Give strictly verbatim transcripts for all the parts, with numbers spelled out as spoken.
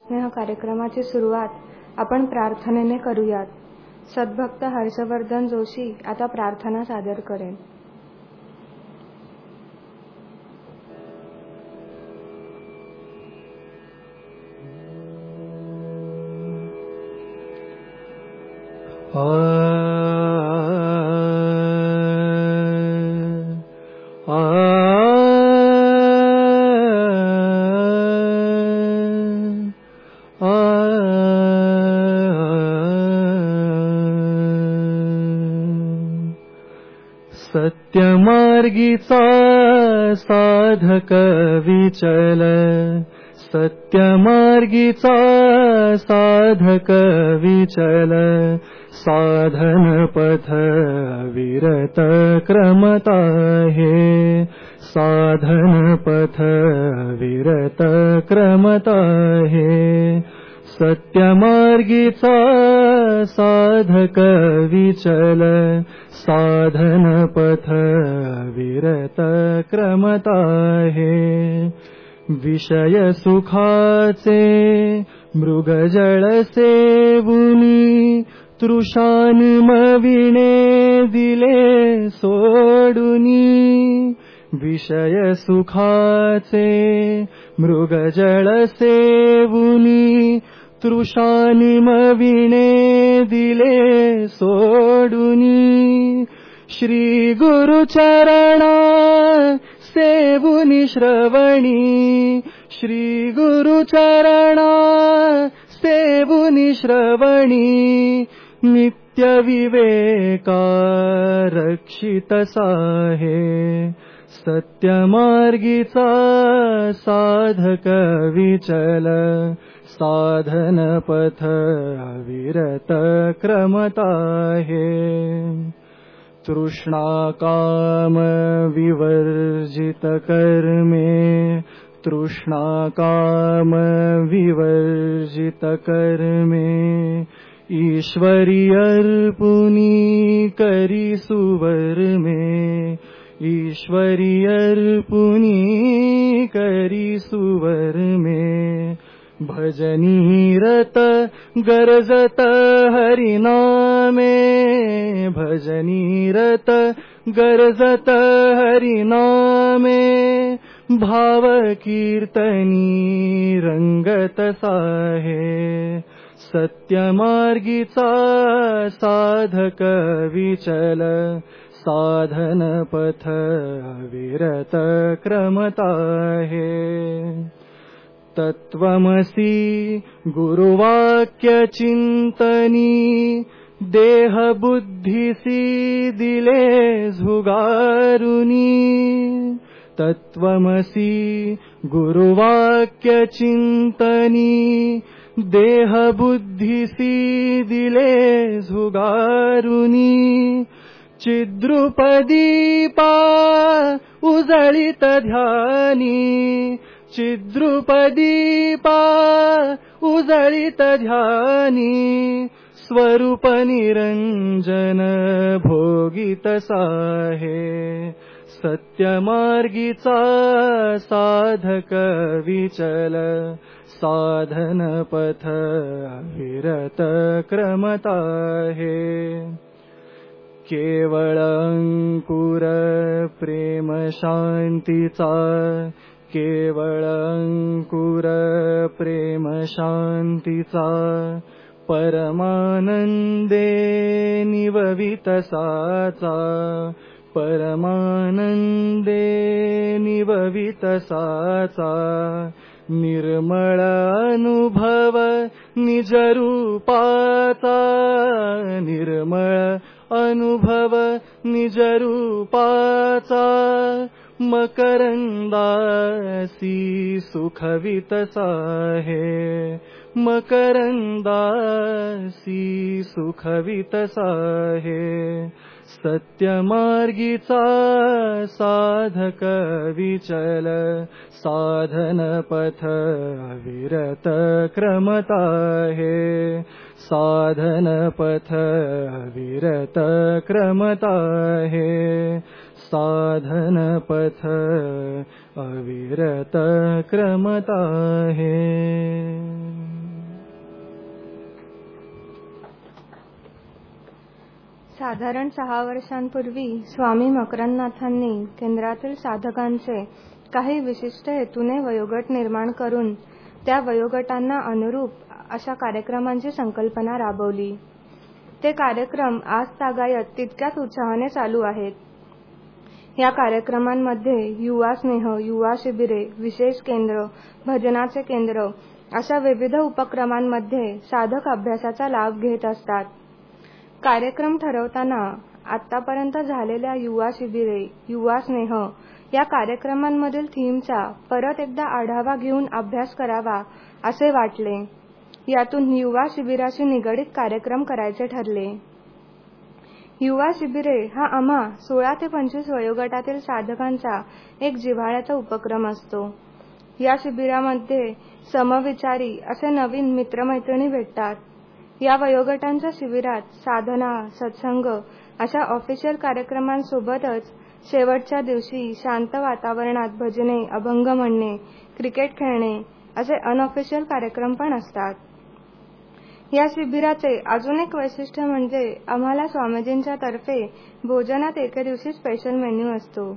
स्नेह कार्यक्रमाची सुरुवात आपण प्रार्थनेने करूयात. सद्भक्त हर्षवर्धन जोशी आता प्रार्थना सादर करेन. आ सत्यमार्गीचा साधक विचल, सत्यमार्गीचा साधक विचल, साधन पथ विरत क्रमता है, साधन पथ विरत क्रमता है. सत्यमार्गीचा साधक विचल, साधन पथ विरत क्रमता है. विषय सुखाचे मृगजळ सेवुनी, तृषान्मविणे दिले सोडुनी. विषय सुखाचे मृगजळ सेवुनी, तृषान्मविणे दिले सोडुनी. श्री गुरुचरणा सेवुनी श्रवणी, श्री गुरुचरणा सेवुनी श्रवणी. नित्य विवेका रक्षित साहे, सत्यमार्गीचा साधक विचल, साधन पथ विरत क्रमता है. तृष्णा काम विवर्जित कर्मे, तृष्णा काम विवर्जित कर्मे. ईश्वरी अर्पुनी करी सुवर में, ईश्वरी अर्पुनी करी सुवर में. भजनीरत गरजत हरिनामे, भजनीरत गरजत हरिनामे. भाव कीर्तनी रंगत साहे, सत्यमार्गीचा साधक विचल, साधन पथ विरत क्रमता है. तत्वमसि गुरुवाक्य चिंतनी, देह बुद्धीसी दिले झुगारुनी. तत्वमसि गुरुवाक्य चिंतनी, देह बुद्धीसी दिले झुगारुनी. चिद्रुपदीपा उजळित ध्यानी, चिद्रुपदीपा उजळित ध्यानी. स्वरूप निरंजन भोगित साहे, सत्यमार्गीचा साधक विचल, साधन पथ विरत क्रमता है. केवळ अंकुर प्रेम शांतीचा, केवळ अंकुर प्रेम शांतीचा. परमानंदे निववित साचा, परमानंदे निववित साचा. निर्मळ अनुभव निज रूपाचा, निर्मळ अनुभव निज रूपाचा. मकरंदासी सुखवित साहे, मकरंदासी सुखवित साहे. सत्यमार्गीचा साधक विचल, साधन पथ विरत क्रमता है. साधन पथ विरत क्रमता है. साधन पथ अविरत क्रमता है. साधारण सहा वर्षांपूर्वी स्वामी मकरंदनाथांनी केंद्रातील साधकांचे काही विशिष्ट हेतूने वयोगट निर्माण करून त्या वयोगटांना अनुरूप अशा कार्यक्रमांची संकल्पना राबवली. ते कार्यक्रम आज तागायत तितक्याच उत्साहाने चालू आहेत. या कार्यक्रमांमध्ये युवा स्नेह, युवा शिबिरे, विशेष केंद्र, भजनाचे केंद्र अशा विविध उपक्रमांमध्ये साधक अभ्यासाचा लाभ घेत असतात. कार्यक्रम ठरवताना आतापर्यंत झालेल्या युवा शिबिरे, युवा स्नेह या कार्यक्रमांमधील थीमचा परत एकदा आढावा घेऊन अभ्यास करावा असे वाटले. यातून युवा शिबिराशी निगडित कार्यक्रम करायचे ठरले. युवा शिबिरे हा आम्हा सोळा ते पंचवीस वयोगटातील साधकांचा एक जिव्हाळ्याचा उपक्रम असतो. या शिबिरामध्ये समविचारी असे नवीन मित्रमैत्रिणी भेटतात. या वयोगटांच्या शिबिरात साधना, सत्संग अशा ऑफिशियल कार्यक्रमांसोबतच शेवटच्या दिवशी शांत वातावरणात भजने, अभंग म्हणणे, क्रिकेट खेळणे असे अनऑफिशियल कार्यक्रम पण असतात. या शिबिराचे अजून एक वैशिष्ट्य म्हणजे आम्हाला स्वामीजींच्या तर्फे भोजनात एके दिवशी स्पेशल मेन्यू असतो.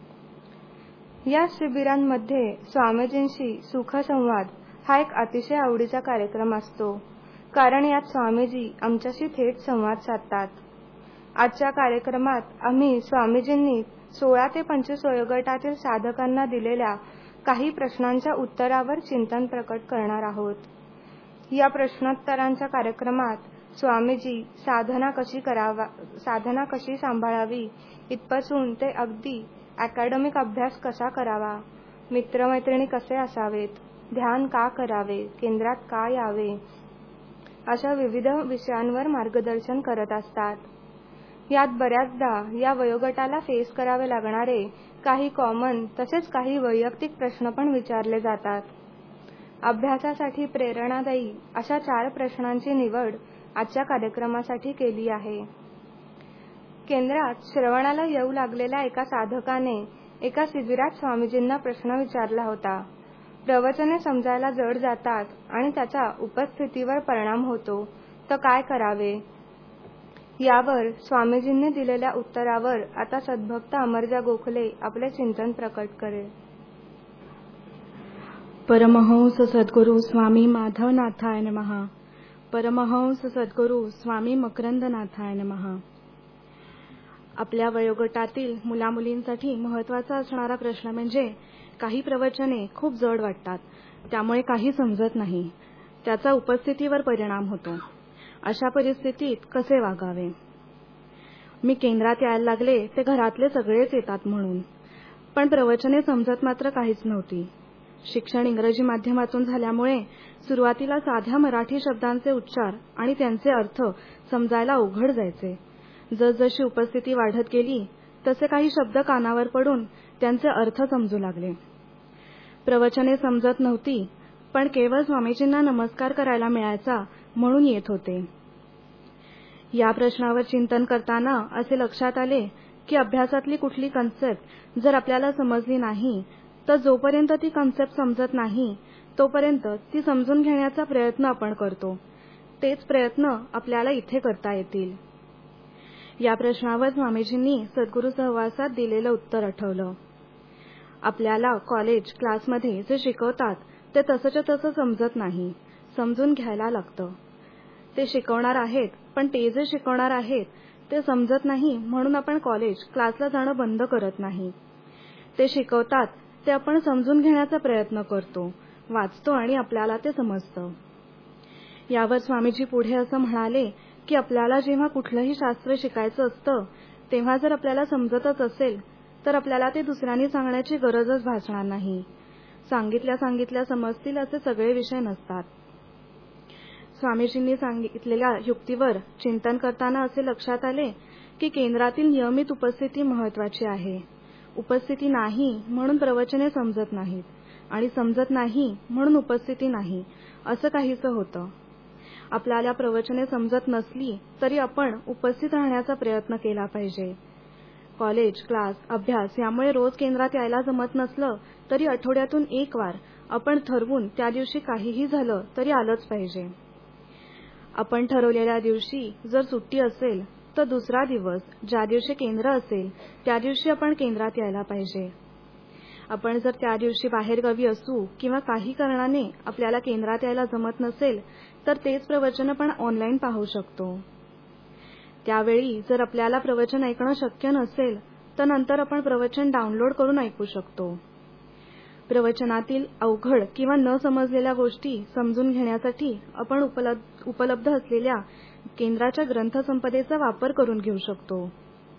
या शिबिरांमध्ये स्वामीजींशी सुखसंवाद हा एक अतिशय आवडीचा कार्यक्रम असतो, कारण यात स्वामीजी आमच्याशी थेट संवाद साधतात. आजच्या कार्यक्रमात आम्ही स्वामीजींनी सोळा ते पंचवीस वयोगटातील साधकांना दिलेल्या काही प्रश्नांच्या उत्तरावर चिंतन प्रकट करणार आहोत. या प्रश्नोत्तरांच्या कार्यक्रमात स्वामीजी साधना कशी करावा, साधना कशी सांभाळावी इथपासून ते अगदी अकॅडमिक अभ्यास कसा करावा, मित्रमैत्रिणी कसे असावेत, ध्यान का करावे, केंद्रात का यावे अशा विविध विषयांवर मार्गदर्शन करत असतात. यात बऱ्याचदा या वयोगटाला फेस करावे लागणारे काही कॉमन तसेच काही वैयक्तिक प्रश्न पण विचारले जातात. अभ्यासासाठी प्रेरणादायी अशा चार प्रश्नांची निवड आजच्या कार्यक्रमासाठी केली आहे. केंद्रात श्रवणाला येऊ लागलेल्या एका साधकाने एका शिबिरात स्वामीजींना प्रश्न विचारला होता. प्रवचने समजायला जड जातात आणि त्याचा उपस्थितीवर परिणाम होतो, तर काय करावे? यावर स्वामीजींनी दिलेल्या उत्तरावर आता सद्भक्त अमरजा गोखले आपले चिंतन प्रकट करेल. परमहंस सद्गुरु स्वामी माधवनाथाय नमः. परमहंस सद्गुरु स्वामी मकरंदनाथाय नमः. आपल्या वयोगटातील मुलामुलींसाठी महत्त्वाचा असणारा प्रश्न म्हणजे काही प्रवचने खूप जड वाटतात, त्यामुळे काही समजत नाही, त्याचा उपस्थितीवर परिणाम होतो. अशा परिस्थितीत कसे वागावे? मी केंद्रात यायला लागले ते घरातले सगळेच येतात म्हणून, पण प्रवचने समजत मात्र काहीच नव्हती. शिक्षण इंग्रजी माध्यमातून झाल्यामुळे सुरुवातीला साध्या मराठी शब्दांचे उच्चार आणि त्यांचे अर्थ समजायला अवघड जायचे. जसजशी उपस्थिती वाढत गेली तसे काही शब्द कानावर पडून त्यांचे अर्थ समजू लागले. प्रवचने समजत नव्हती, पण केवळ स्वामीजींना नमस्कार करायला मिळायचा म्हणून येत होते. या प्रश्नावर चिंतन करताना असे लक्षात आले की अभ्यासातली कुठली कन्सेप्ट जर आपल्याला समजली नाही तर जोपर्यंत ती कन्सेप्ट समजत नाही तोपर्यंत ती समजून घेण्याचा प्रयत्न आपण करतो. तेच प्रयत्न आपल्याला इथे करता येतील. या प्रश्नावर स्वामीजींनी सद्गुरू सहवासात दिलेलं उत्तर आठवलं. आपल्याला कॉलेज क्लासमध्ये जे शिकवतात ते तसंच्या तसं समजत नाही, समजून घ्यायला लागतं. ते शिकवणार आहेत, पण ते जे शिकवणार आहेत ते समजत नाही म्हणून आपण कॉलेज क्लासला जाणं बंद करत नाही. ते शिकवतात ते आपण समजून घेण्याचा प्रयत्न करतो, वाचतो आणि आपल्याला ते समजतं. यावर स्वामीजी पुढे असं म्हणाले की आपल्याला जेव्हा कुठलंही शास्त्र शिकायचं असतं तेव्हा जर आपल्याला समजतच असेल तर आपल्याला ते दुसऱ्यांनी सांगण्याची गरजच भासणार नाही. सांगितल्या सांगितल्या समजतील असे सगळे विषय नसतात. स्वामीजींनी सांगितलेल्या युक्तीवर चिंतन करताना असे लक्षात आले की केंद्रातील नियमित उपस्थिती महत्वाची आहे. उपस्थिती नाही म्हणून प्रवचने समजत नाहीत आणि समजत नाही म्हणून उपस्थिती नाही असं काहीसं होतं. आपल्याला प्रवचने समजत नसली तरी आपण उपस्थित राहण्याचा प्रयत्न केला पाहिजे. कॉलेज, क्लास, अभ्यास यामुळे रोज केंद्रात यायला जमत नसलं तरी आठवड्यातून एक वार आपण ठरवून त्या दिवशी काहीही झालं तरी आलंच पाहिजे. आपण ठरवलेल्या दिवशी जर सुट्टी असेल तर दुसरा दिवस ज्या दिवशी केंद्र असेल त्या दिवशी आपण केंद्रात यायला पाहिजे. आपण जर त्या दिवशी बाहेरगावी असू किंवा काही कारणाने आपल्याला केंद्रात यायला जमत नसेल तर तेच प्रवचन आपण ऑनलाईन पाहू शकतो. त्यावेळी जर आपल्याला प्रवचन ऐकणं शक्य नसेल तर नंतर आपण प्रवचन डाउनलोड करून ऐकू शकतो. प्रवचनातील अवघड किंवा न समजलेल्या गोष्टी समजून घेण्यासाठी आपण उपलब्ध असलेल्या केंद्राच्या ग्रंथसंपदेचा वापर करून घेऊ शकतो.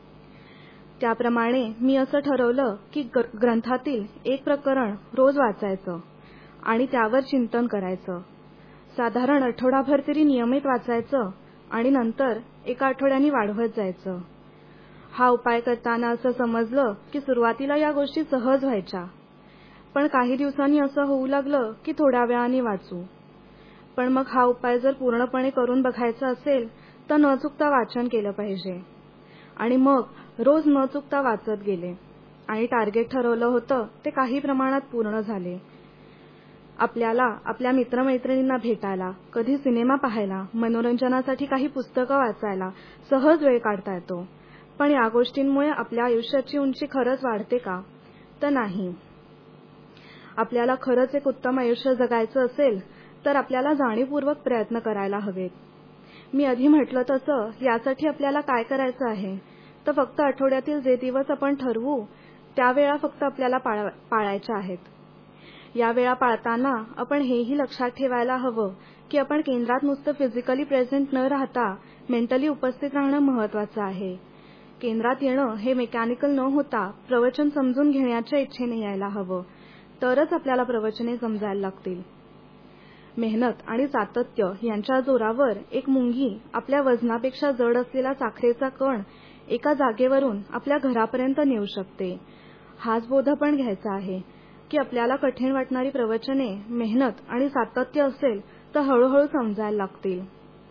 त्याप्रमाणे मी असं ठरवलं की ग्रंथातील एक प्रकरण रोज वाचायचं आणि त्यावर चिंतन करायचं. साधारण आठवडाभर तरी नियमित वाचायचं आणि नंतर एका आठवड्यानी वाढवत जायचं. हा उपाय करताना असं समजलं की सुरुवातीला या गोष्टी सहज व्हायच्या, पण काही दिवसांनी असं होऊ लागलं की थोड्या वेळाने वाचू. पण मग हा उपाय जर पूर्णपणे करून बघायचा असेल तर न चुकता वाचन केलं पाहिजे. आणि मग रोज न चुकता वाचत गेले आणि टार्गेट ठरवलं होतं ते काही प्रमाणात पूर्ण झाले. आपल्याला आपल्या मित्रमैत्रिणींना भेटायला, कधी सिनेमा पाहायला, मनोरंजनासाठी काही पुस्तकं वाचायला सहज वेळ काढता येतो. पण या गोष्टींमुळे आपल्या आयुष्याची उंची खरंच वाढते का? तर नाही. आपल्याला खरंच एक उत्तम आयुष्य जगायचं असेल तर आपल्याला जाणीवपूर्वक प्रयत्न करायला हवेत. मी आधी म्हटलं तसं यासाठी आपल्याला काय करायचं आहे तर फक्त आठवड्यातील जे दिवस आपण ठरवू त्यावेळा फक्त आपल्याला पाळायच्या आहेत. या वेळा पाळताना आपण हेही लक्षात ठेवायला हवं की आपण केंद्रात नुसतं फिजिकली प्रेझेंट न राहता मेंटली उपस्थित राहणं महत्वाचं आहे. केंद्रात येणं हे मेकॅनिकल न होता प्रवचन समजून घेण्याच्या इच्छेने यायला हवं, तरच आपल्याला प्रवचने समजायला लागतील. मेहनत आणि सातत्य यांच्या जोरावर एक मुंगी आपल्या वजनापेक्षा जड असलेला साखरेचा कण एका जागेवरून आपल्या घरापर्यंत नेऊ शकते. हाच बोध पण घ्यायचा आहे की आपल्याला कठीण वाटणारी प्रवचने मेहनत आणि सातत्य असेल तर हळूहळू समजायला लागतील.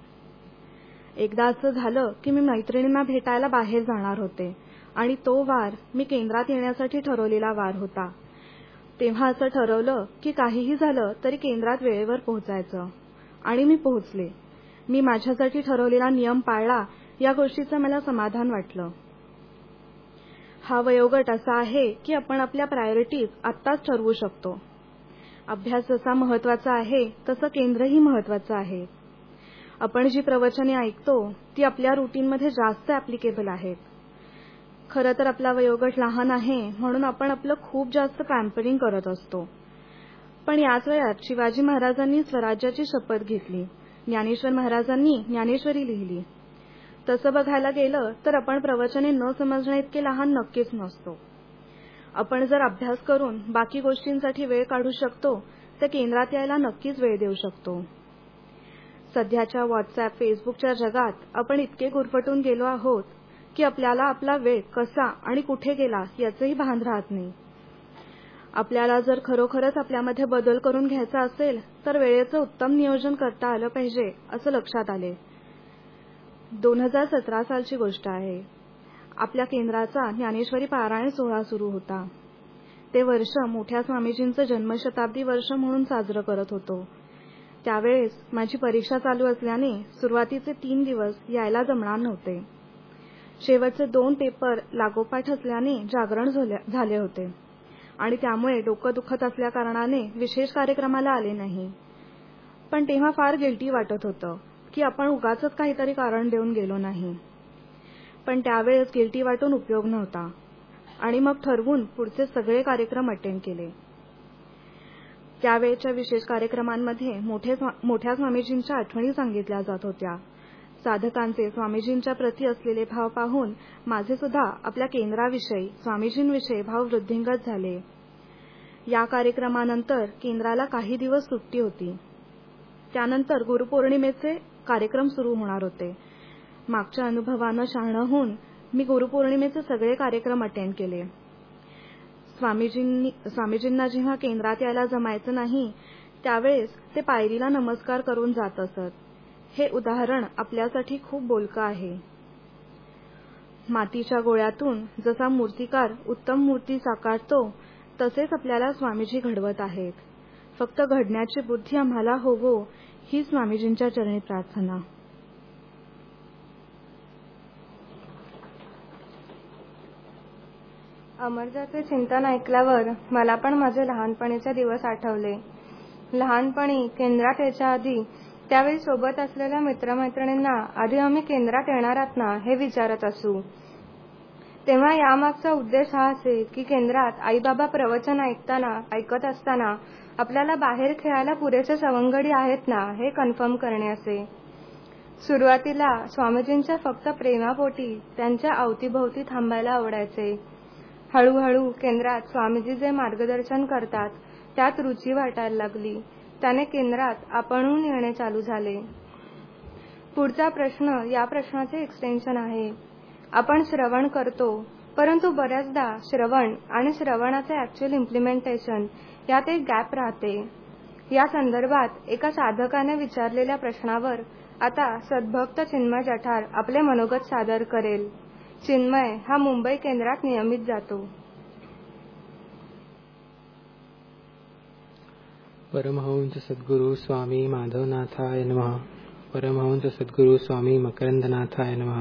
एकदा असं झालं की मी मैत्रिणींना भेटायला बाहेर जाणार होते आणि तो वार मी केंद्रात येण्यासाठी ठरवलेला वार होता. तेव्हा असं ठरवलं की काहीही झालं तरी केंद्रात वेळेवर पोहोचायचं आणि मी पोहोचले. मी माझ्यासाठी ठरवलेला नियम पाळला या गोष्टीचं मला समाधान वाटलं. हा वयोगट असा आहे की आपण आपल्या प्रायोरिटीज आत्ताच ठरवू शकतो. अभ्यास जसा महत्वाचा आहे तसं केंद्रही महत्वाचं आहे. आपण जी प्रवचने ऐकतो ती आपल्या रुटीनमध्ये जास्त ऍप्लिकेबल आहेत. खरं तर आपला वयोगट लहान आहे म्हणून आपण आपलं खूप जास्त पॅम्परिंग करत असतो. पण याच वयात शिवाजी महाराजांनी स्वराज्याची शपथ घेतली, ज्ञानेश्वर महाराजांनी ज्ञानेश्वरी लिहिली. तसं बघायला गेलं तर आपण प्रवचने न समजण्या इतके लहान नक्कीच नसतो. आपण जर अभ्यास करून बाकी गोष्टींसाठी वेळ काढू शकतो तर केंद्रात यायला नक्कीच वेळ देऊ शकतो. सध्याच्या व्हॉट्सअप फेसबुकच्या जगात आपण इतके गुरफटून गेलो आहोत की आपल्याला आपला वेळ कसा आणि कुठे गेला याचंही भान राहत नाही. आपल्याला जर खरोखरच आपल्यामध्ये बदल करून घ्यायचा असेल तर वेळेचं उत्तम नियोजन करता आलं पाहिजे असं लक्षात आले. दोन हजार सतरा सालची गोष्ट आहे. आपल्या केंद्राचा ज्ञानेश्वरी पारायण सोहळा सुरू होता. ते वर्ष मोठ्या स्वामीजींचं जन्मशताब्दी वर्ष म्हणून साजरं करत होतो. त्यावेळेस माझी परीक्षा चालू असल्याने सुरुवातीचे तीन दिवस यायला जमणार नव्हते. शेवटचे दोन पेपर लागोपाठ असल्याने जागरण झाले होते आणि त्यामुळे डोकं दुखत असल्या कारणाने विशेष कार्यक्रमाला आले नाही. पण तेव्हा फार गिल्टी वाटत होतं की आपण उगाचच काहीतरी कारण देऊन गेलो नाही. पण त्यावेळेस गिल्टी वाटून उपयोग नव्हता आणि मग ठरवून पुढचे सगळे कार्यक्रम अटेंड केले. त्यावेळच्या विशेष कार्यक्रमांमध्ये मोठ्या स्वामीजींच्या आठवणी सांगितल्या जात होत्या. साधकांचे स्वामीजींच्या प्रती असलेले भाव पाहून माझे सुद्धा आपल्या केंद्राविषयी स्वामीजींविषयी भाव वृद्धिंगत झाले. या कार्यक्रमानंतर केंद्राला काही दिवस सुट्टी होती. त्यानंतर गुरुपौर्णिमेचे कार्यक्रम सुरू होणार होते. मागच्या अनुभवानं शहाणं होऊन मी गुरुपौर्णिमेचे सगळे कार्यक्रम अटेंड केले. स्वामीजींनी स्वामीजींना जेव्हा केंद्रात यायला जमायचं नाही त्यावेळेस ते पायरीला नमस्कार करून जात असत. हे उदाहरण आपल्यासाठी खूप बोलकं आहे. मातीच्या गोळ्यातून जसा मूर्तिकार उत्तम मूर्ती साकारतो तसेच आपल्याला स्वामीजी घडवत आहेत. फक्त घडण्याची बुद्धी आम्हाला होवो ही स्वामीजींच्या चरणी प्रार्थना. अमर्त्याचे चिंतन ऐकल्यावर मला पण माझे लहानपणीचे दिवस आठवले. लहानपणी केंद्रात यायच्या आधी त्यावेळी सोबत असलेल्या मित्रमैत्रिणींना आधी आम्ही केंद्रात येणार आहात ना हे विचारत असू. तेव्हा यामागचा उद्देश हा असे की केंद्रात आईबाबा प्रवचन ऐकताना ऐकत असताना आपल्याला बाहेर खेळायला पुरेसे सवंगडी आहेत ना हे कन्फर्म करणे असे. सुरुवातीला स्वामीजींच्या फक्त प्रेमापोटी त्यांच्या अवतीभोवती थांबायला आवडायचे. हळूहळू केंद्रात स्वामीजी जे मार्गदर्शन करतात त्यात रुची वाटायला लागली. त्याने केंद्रात आपणहून येणे चालू झाले. पुढचा प्रश्न या प्रश्नाचे एक्सटेन्शन आहे. आपण श्रवण करतो, परंतु बऱ्याचदा श्रवण आणि श्रवणाचे ऍक्च्युअल इम्प्लिमेंटेशन यात एक गॅप राहते. या संदर्भात एका साधकाने विचारलेल्या प्रश्नावर आता सद्भक्त चिन्मय जठार आपले मनोगत सादर करेल. चिन्मय हा मुंबई केंद्रात नियमित जातो. परमहंस सद्गुरु स्वामी माधवनाथाय नमः. परमहंस सद्गुरु स्वामी मकरंदनाथाय नमः.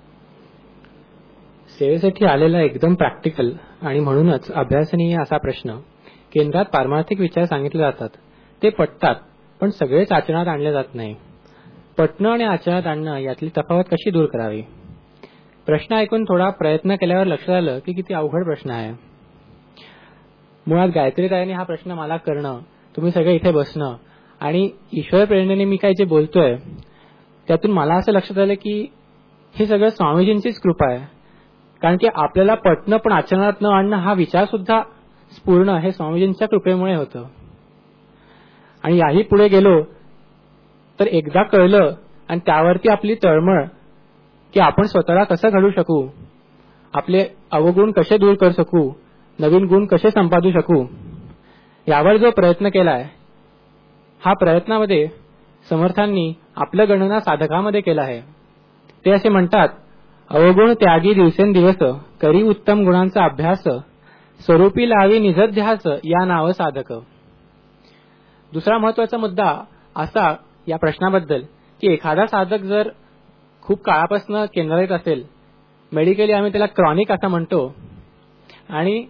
सेवेसाठी आलेला एकदम प्रॅक्टिकल आणि म्हणूनच अभ्यासनीय असा प्रश्न. केंद्रात पारमार्थिक विचार सांगितले जातात, ते पटतात, पण सगळेच आचरणात आणले जात नाही. पटणं आणि आचरणात आणणं यातली तफावत कशी दूर करावी? प्रश्न ऐकून थोडा प्रयत्न केल्यावर लक्षात आलं की किती अवघड प्रश्न आहे. मुळात गायत्रीताईंनी हा प्रश्न मला करणं, तुम्ही सगळे इथे बसणं आणि ईश्वर प्रेरणेने मी काय जे बोलतोय त्यातून मला असं लक्षात आलं की हे सगळं स्वामीजींचीच कृपा आहे. कारण की आपल्याला पटणं पण आचरणात न आणणं हा विचार सुद्धा स्फुरणं हे स्वामीजींच्या कृपेमुळे होतं. आणि याही पुढे गेलो तर एकदा कळलं आणि त्यावरती आपली तळमळ की आपण स्वतःला कसं घडू शकू, आपले अवगुण कसे दूर करू शकू, नवीन गुण कसे संपादू शकू, यावर जो प्रयत्न केलाय हा प्रयत्नामध्ये समर्थांनी आपलं गणना साधकामध्ये केला आहे. ते असे म्हणतात, अवगुण त्यागी दिवसेंदिवस करी उत्तम गुणांचा अभ्यास स्वरूपी लावी निजध्यास या नाव साधक. दुसरा महत्वाचा मुद्दा असा या प्रश्नाबद्दल की एखादा साधक जर खूप काळापासून केंद्रात येत असेल, मेडिकली आम्ही त्याला क्रॉनिक असं म्हणतो, आणि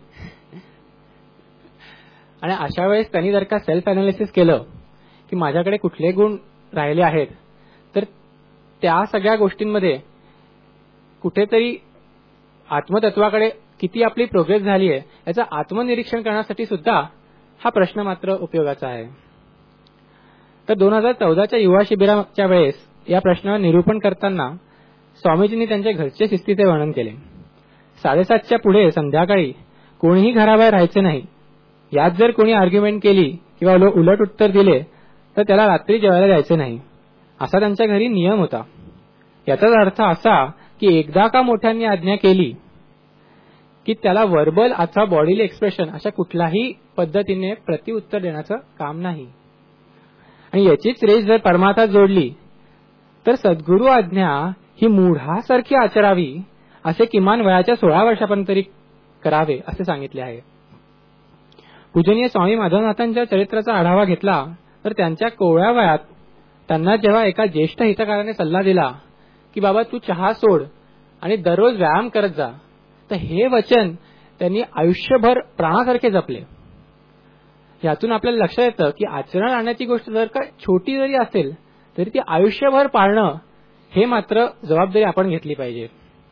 आणि अशा वेळेस त्यांनी जर का सेल्फ अनालिसिस केलं की माझ्याकडे कुठले गुण राहिले आहेत, तर त्या सगळ्या गोष्टींमध्ये कुठेतरी आत्मतत्वाकडे किती आपली प्रोग्रेस झाली आहे याचं आत्मनिरीक्षण करण्यासाठी सुद्धा हा प्रश्न मात्र उपयोगाचा आहे. तर दोन हजार चौदाच्या युवा शिबिराच्या वेळेस या प्रश्नावर निरूपण करताना स्वामीजींनी त्यांच्या घरचे शिस्तीचे वर्णन केले. साडेसातच्या पुढे संध्याकाळी कोणीही घराबाहेर राहायचे नाही. यात जर कोणी आर्ग्युमेंट केली किंवा उलट उत्तर दिले तर त्याला रात्री जेवायला द्यायचे नाही, असा त्यांच्या घरी नियम होता. याचाच अर्थ असा की एकदा का मोठ्यांनी आज्ञा केली की त्याला वर्बल अथवा बॉडीली एक्सप्रेशन अशा कुठल्याही पद्धतीने प्रतिउत्तर देण्याचं काम नाही. आणि याचीच रेष जर परमार्थात जोडली तर सद्गुरु आज्ञा ही मूढासारखी आचरावी असे किमान वयाच्या सोळा वर्षापर्यंत तरी करावे असे सांगितले आहे. पूजनीय स्वामी माधवनाथांच्या चरित्राचा आढावा घेतला तर त्यांच्या कोवळ्या वयात त्यांना जेव्हा एका ज्येष्ठ हितकाराने सल्ला दिला की बाबा तू चहा सोड आणि दररोज व्यायाम करत जा, तर हे वचन त्यांनी आयुष्यभर प्राणासारखे जपले. यातून आपल्याला लक्षात येतं की आचरण आणण्याची गोष्ट जर का छोटी जरी असेल तरी ती आयुष्यभर पाळणं हे मात्र जबाबदारी आपण घेतली पाहिजे.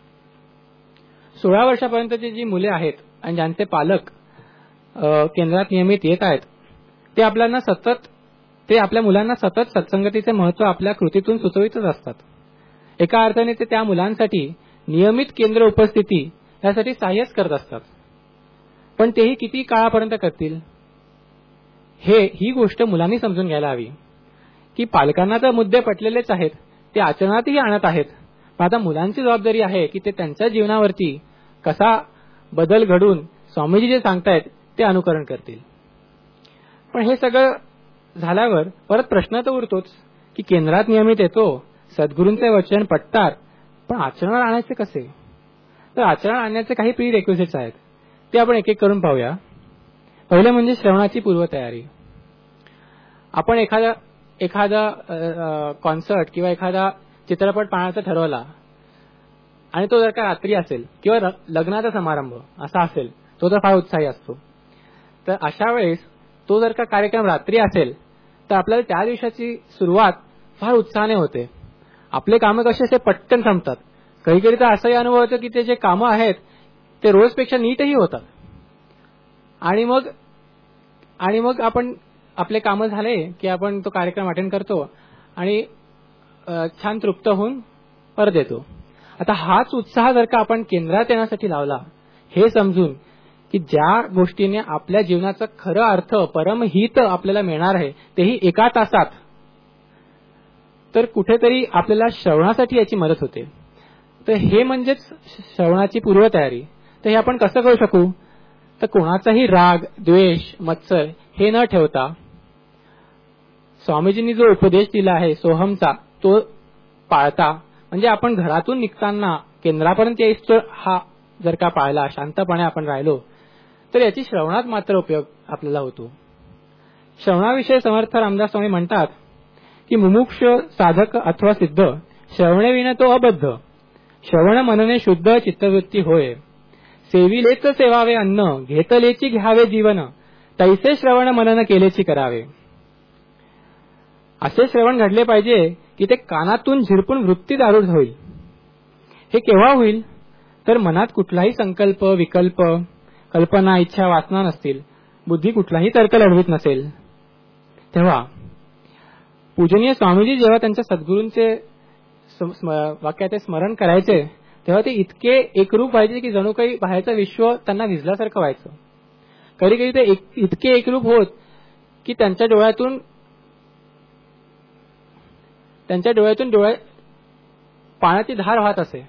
सोळा वर्षापर्यंतची जी मुले आहेत आणि ज्यांचे पालक केंद्रात नियमित येत आहेत ते आपल्याला सतत ते आपल्या मुलांना सतत सत्संगतीचे महत्व आपल्या कृतीतून सुचवितच असतात. एका अर्थाने ते त्या मुलांसाठी नियमित केंद्र उपस्थिती यासाठी सहाय्यच करत असतात. पण तेही किती काळापर्यंत करतील हे ही गोष्ट मुलांनी समजून घ्यायला हवी की पालकांना तर मुद्दे पटलेलेच आहेत, ते आचरणातही आणत आहेत, पण आता मुलांची जबाबदारी आहे की ते त्यांच्या जीवनावरती कसा बदल घडून स्वामीजी जे सांगतायत ते अनुकरण करतील. पण हे सगळं झाल्यावर परत प्रश्न तर उरतोच की केंद्रात नियमित येतो, सद्गुरूंचे वचन पटतात, पण आचरणात आणायचे कसे? तर आचरण आणण्याचे काही प्री रेक्विजिट्स आहेत, ते आपण एक एक करून पाहूया. पहिले म्हणजे श्रवणाची पूर्वतयारी. आपण एखादा एखादा कॉन्सर्ट किंवा एखादा चित्रपट पाहण्याचा ठरवला आणि तो जर का रात्री असेल किंवा लग्नाचा समारंभ असा असेल तो तर फार उत्साही असतो. तर अशा वेळेस तो जर का कार्यक्रम रात्री असेल तर आपल्याला त्या दिवसाची सुरुवात फार उत्साहाने होते. आपले कामं कसे असे पटकन संपतात. कधी कधी तर असंही अनुभव होतो की ते जे कामं आहेत ते रोजपेक्षा नीटही होतात. आणि मग आणि मग आपण आपले कामं झाले की आपण तो कार्यक्रम अटेंड करतो आणि छान तृप्त होऊन परत येतो. आता हाच उत्साह जर का आपण केंद्रात येण्यासाठी लावला, हे समजून की ज्या गोष्टीने आपल्या जीवनाचा खरं अर्थ परमहित आपल्याला मिळणार आहे तेही एका तासात, तर कुठेतरी आपल्याला श्रवणासाठी याची मदत होते. तर हे म्हणजेच श्रवणाची पूर्वतयारी. तर हे आपण कसं करू शकू? तर कोणाचाही राग, द्वेष, मत्सर हे न ठेवता स्वामीजींनी जो उपदेश दिला आहे सोहमचा तो पाळता, म्हणजे आपण घरातून निघताना केंद्रापर्यंत यायचं हा जर का पाळला, शांतपणे आपण राहिलो, तर याची श्रवणात मात्र उपयोग आपल्याला होतो. श्रवणाविषयी समर्थ रामदास स्वामी म्हणतात की मुमुक्ष साधक अथवा सिद्ध श्रवणे विना तो अबद्ध. श्रवण मनने शुद्ध चित्तवृत्ती होय. सेविलेच सेवावे अन्न, घेतलेची घ्यावे जीवन, तैसे श्रवण मनन केलेची करावे. असे श्रवण घडले पाहिजे की ते कानातून झिरपून वृत्तीत आरूढ होईल. हे केव्हा होईल? तर मनात कुठलाही संकल्प, विकल्प, कल्पना, इच्छा, वासना नसतील, बुद्धी कुठलाही तर्क लढवीत नसेल तेव्हा. पूजनीय स्वामीजी जेव्हा त्यांच्या सद्गुरूंचे वाक्याचे स्मरण करायचे तेव्हा ते इतके एकरूप व्हायचे की जणू काही बाहेरचं विश्व त्यांना विझल्यासारखं व्हायचं. कधी कधी ते इतके एकरूप होत की त्यांच्या डोळ्यातून त्यांच्या डोळ्यातून डोळ्या पाण्याची धार वाहत असे.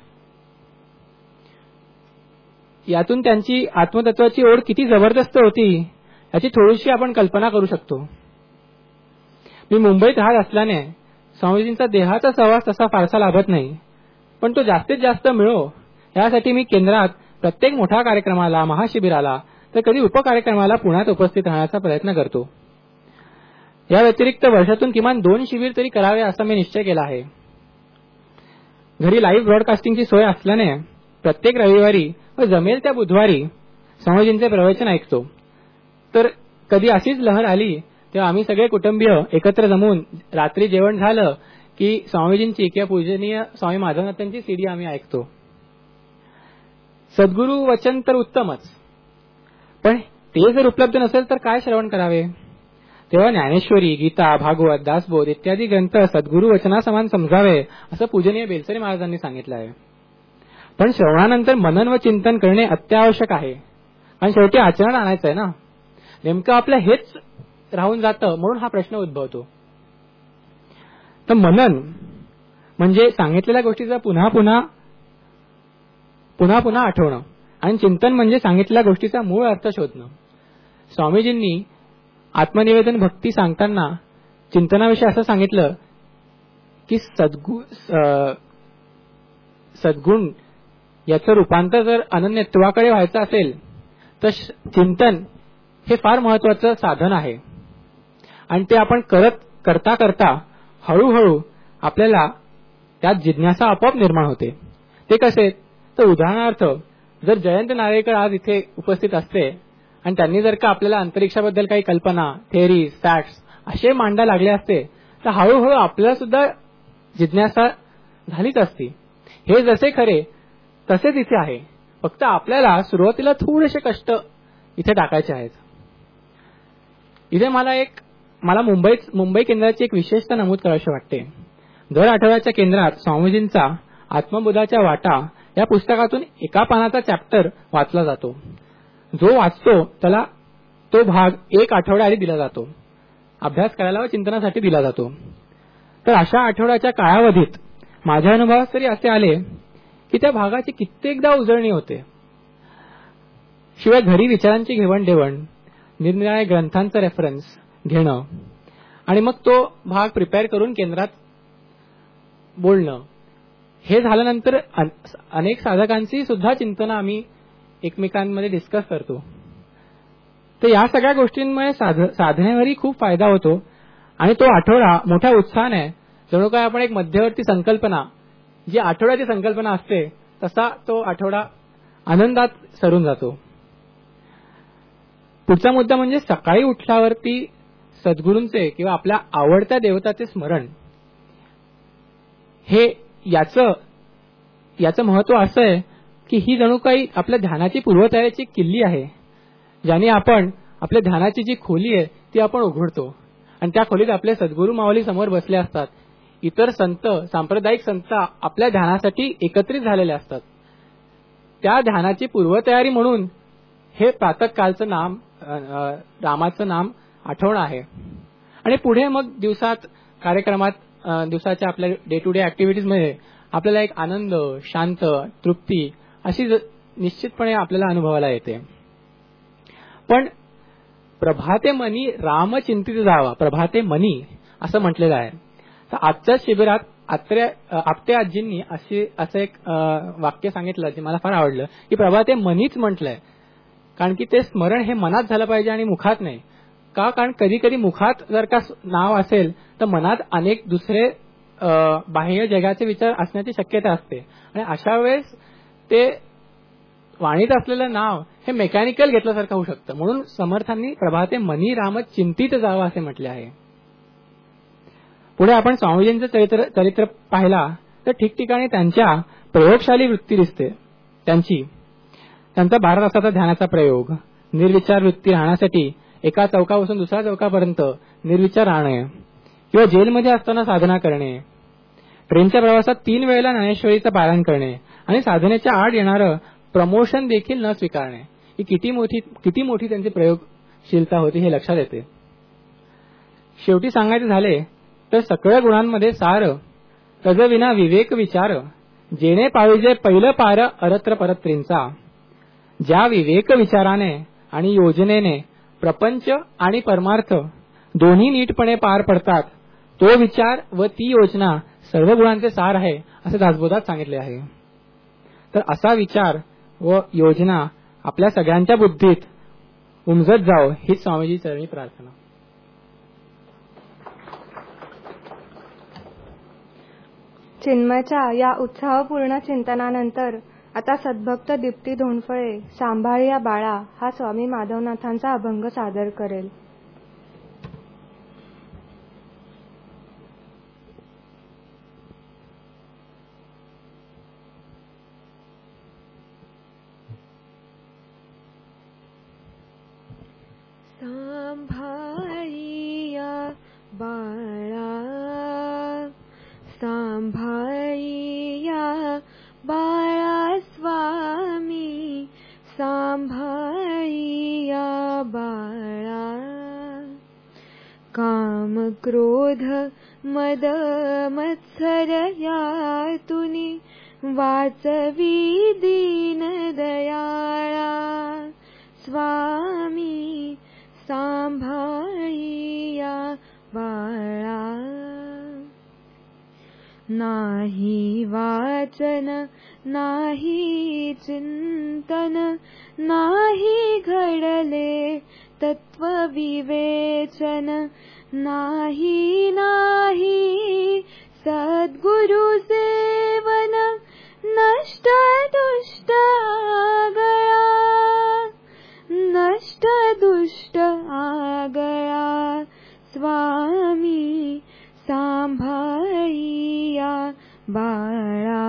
यातून त्यांची आत्मतत्वाची ओढ किती जबरदस्त होती याची थोडीशी आपण कल्पना करू शकतो. मी मुंबईत राहत असल्याने स्वामीजींचा देहाचा सहवास तसा फारसा लाभत नाही, पण तो जास्तीत जास्त मिळो यासाठी मी केंद्रात प्रत्येक मोठ्या कार्यक्रमाला, महाशिबिराला, तर कधी उपकार्यक्रमाला पुण्यात उपस्थित राहण्याचा प्रयत्न करतो. या व्यतिरिक्त वर्षातून किमान दोन शिबिर तरी करावे असा मी निश्चय केला आहे. घरी लाईव्ह ब्रॉडकास्टिंगची सोय असल्याने प्रत्येक रविवारी व जमेल त्या बुधवारी स्वामीजींचे प्रवचन ऐकतो. तर कधी अशीच लहर आली तेव्हा आम्ही सगळे कुटुंबीय एकत्र जमून रात्री जेवण झालं की स्वामीजींची किंवा पूजनीय स्वामी माधवनाथांची सीडी आम्ही ऐकतो. सद्गुरू वचन तर उत्तमच, पण ते जर उपलब्ध नसेल तर काय श्रवण करावे? तेव्हा ज्ञानेश्वरी, गीता, भागवत, दासबोध इत्यादी ग्रंथ सद्गुरू वचनासमान समजावे असं पूजनीय बेलसरे महाराजांनी सांगितलं आहे. पण श्रवणानंतर मनन व चिंतन करणे अत्यावश्यक आहे, आणि शेवटी आचरण आणायचं आहे ना. नेमकं आपलं हेच राहून जातं म्हणून हा प्रश्न उद्भवतो. तर मनन म्हणजे सांगितलेल्या गोष्टीचा पुन्हा पुन्हा पुन्हा पुन्हा आठवणं, आणि चिंतन म्हणजे सांगितलेल्या गोष्टीचा मूळ अर्थ शोधणं. स्वामीजींनी आत्मनिवेदन भक्ती सांगताना चिंतनाविषयी असं सांगितलं की सद्गु सद्गुण याचं रूपांतर जर अनन्यत्वाकडे व्हायचं असेल तर चिंतन हे फार महत्वाचं साधन आहे, आणि ते आपण करत करता करता हळूहळू आपल्याला त्यात जिज्ञासा आपोआप निर्माण होते. ते कसे? तर उदाहरणार्थ जर जयंत नार्वेकर आज इथे उपस्थित असते आणि त्यांनी जर का आपल्याला अंतरिक्षाबद्दल काही कल्पना, थेअरीज, फॅक्ट्स असे मांडा लागले असते तर हळूहळू आपल्याला सुद्धा जिज्ञासा झालीच असती. हे जसे खरे तसेच इथे आहे, फक्त आपल्याला सुरुवातीला थोडेसे कष्ट इथे टाकायचे आहेत. इथे मला एक मला मुंबईत मुंबई केंद्राची एक विशेषता नमूद करावीशी वाटते. दर आठवड्याच्या केंद्रात स्वामीजींचा आत्मबोधाच्या वाटा या पुस्तकातून एका पानाचा चॅप्टर वाचला जातो. जो वाचतो त्याला तो भाग एक आठवडा आधी दिला जातो, अभ्यास करायला व चिंतनासाठी दिला जातो. तर अशा आठवड्याच्या कालावधीत माझ्या अनुभवात तरी असे आले की त्या भागाची कित्येकदा उजळणी होते. शिवाय घरी विचारांची घेवणदेवण, निरनिराळ्या ग्रंथांचा रेफरन्स घेणं, आणि मग तो भाग प्रिपेअर करून केंद्रात बोलणं, हे झाल्यानंतर अनेक साधकांची सुद्धा चिंतन आम्ही एकमेकांमध्ये डिस्कस करतो. तर या सगळ्या गोष्टींमुळे साधनेवरही खूप फायदा होतो, आणि तो आठवडा मोठ्या उत्साहाने जणू काय आपण एक मध्यवर्ती संकल्पना, जी आठवड्याची संकल्पना असते तसा तो आठवडा आनंदात सरून जातो. पुढचा मुद्दा म्हणजे सकाळी उठल्यावरती सद्गुरूंचे किंवा आपल्या आवडत्या देवताचे स्मरण. हे याचं याचं महत्व असं आहे की ही जणू काही आपल्या ध्यानाची पूर्वतयारीची किल्ली आहे, ज्याने आपण आपल्या ध्यानाची जी खोली आहे ती आपण उघडतो आणि त्या खोलीत आपले सद्गुरू माऊली समोर बसले असतात. इतर संत, सांप्रदायिक संत आपल्या ध्यानासाठी एकत्रित झालेले असतात. त्या ध्यानाची पूर्वतयारी म्हणून हे प्रातःकाळचं नाम, रामाचं नाम आठवणं आहे. आणि पुढे मग दिवसात कार्यक्रमात, दिवसाच्या आपल्या डे टू डे ऍक्टिव्हिटीज मध्ये आपल्याला एक आनंद, शांत, तृप्ती अशी निश्चितपणे आपल्याला अनुभवायला येते. पण प्रभाते मनी राम चिंतित जावा, प्रभाते मनी असं म्हटलेलं आहे. तर आजच्या शिबिरात आत्रे आपटे आजींनी असे असं एक वाक्य सांगितलं जे मला फार आवडलं, की प्रभाते मनीच म्हटलंय, कारण की ते स्मरण हे मनात झालं पाहिजे आणि मुखात नाही. का? कारण कधी कधी मुखात जर का नाव असेल तर मनात अनेक दुसरे बाह्य जगाचे विचार असण्याची शक्यता असते आणि अशा वेळेस ते वाणीत असलेलं नाव हे मेकॅनिकल घेतल्यासारखं होऊ शकतं. म्हणून समर्थांनी प्रभाते मनी राम चिंतित जावं असे म्हटले आहे. पुढे आपण स्वामीजींचं चरित्र चरित्र पाहिला तर ठिकठिकाणी त्यांच्या प्रयोगशाली वृत्ती दिसते. त्यांची त्यांचा बारा तासाचा ध्यानाचा प्रयोग, निर्विचार वृत्ती राहण्यासाठी एका चौकापासून दुसऱ्या चौकापर्यंत निर्विचार राहणे, किंवा जेलमध्ये असताना साधना करणे, ट्रेनच्या प्रवासात तीन वेळेला ज्ञानेश्वरीचं पारायण करणे आणि साधनेच्या आड येणारं प्रमोशन देखील न स्वीकारणे, ही किती मोठी किती मोठी त्यांची प्रयोगशीलता होती हे लक्षात येते. शेवटी सांगायचे झाले तर सकळ गुणांमध्ये सार, तजविना विवेक विचार, जेणे पाविजे पहिलं पार अरत्र परत्रींचा. ज्या विवेक विचाराने आणि योजनेने प्रपंच आणि परमार्थ दोन्ही नीटपणे पार पडतात, तो विचार व ती योजना सर्व गुणांचे सार आहे असे दासबोधात सांगितले आहे. तर असा विचार व योजना आपल्या सगळ्यांच्या बुद्धीत उमजत जावो ही स्वामीजी चरणी प्रार्थना. चिन्मयच्या या उत्साहपूर्ण चिंतनानंतर आता सद्भक्त दीप्ती धोंडफळे सांभाळ्या बाळा हा स्वामी माधवनाथांचा अभंग सादर करेल. सांभाळिया बाळा, सांभाळिया बाळा स्वामी, सांभाळिया बाळा. काम क्रोध मद मत्सर यातुनी वाचवी दीन दयाळा, स्वामी सांभाळिया बाळा. नाही वाचन नाही चिंतन नाही घडले तत्वविवेचन, नाही नाही सद्गुरु सेवन, नष्ट दुष्ट आगळा, नष्ट दुष्ट आगळा. स्वामी सांभाळिया बाळा.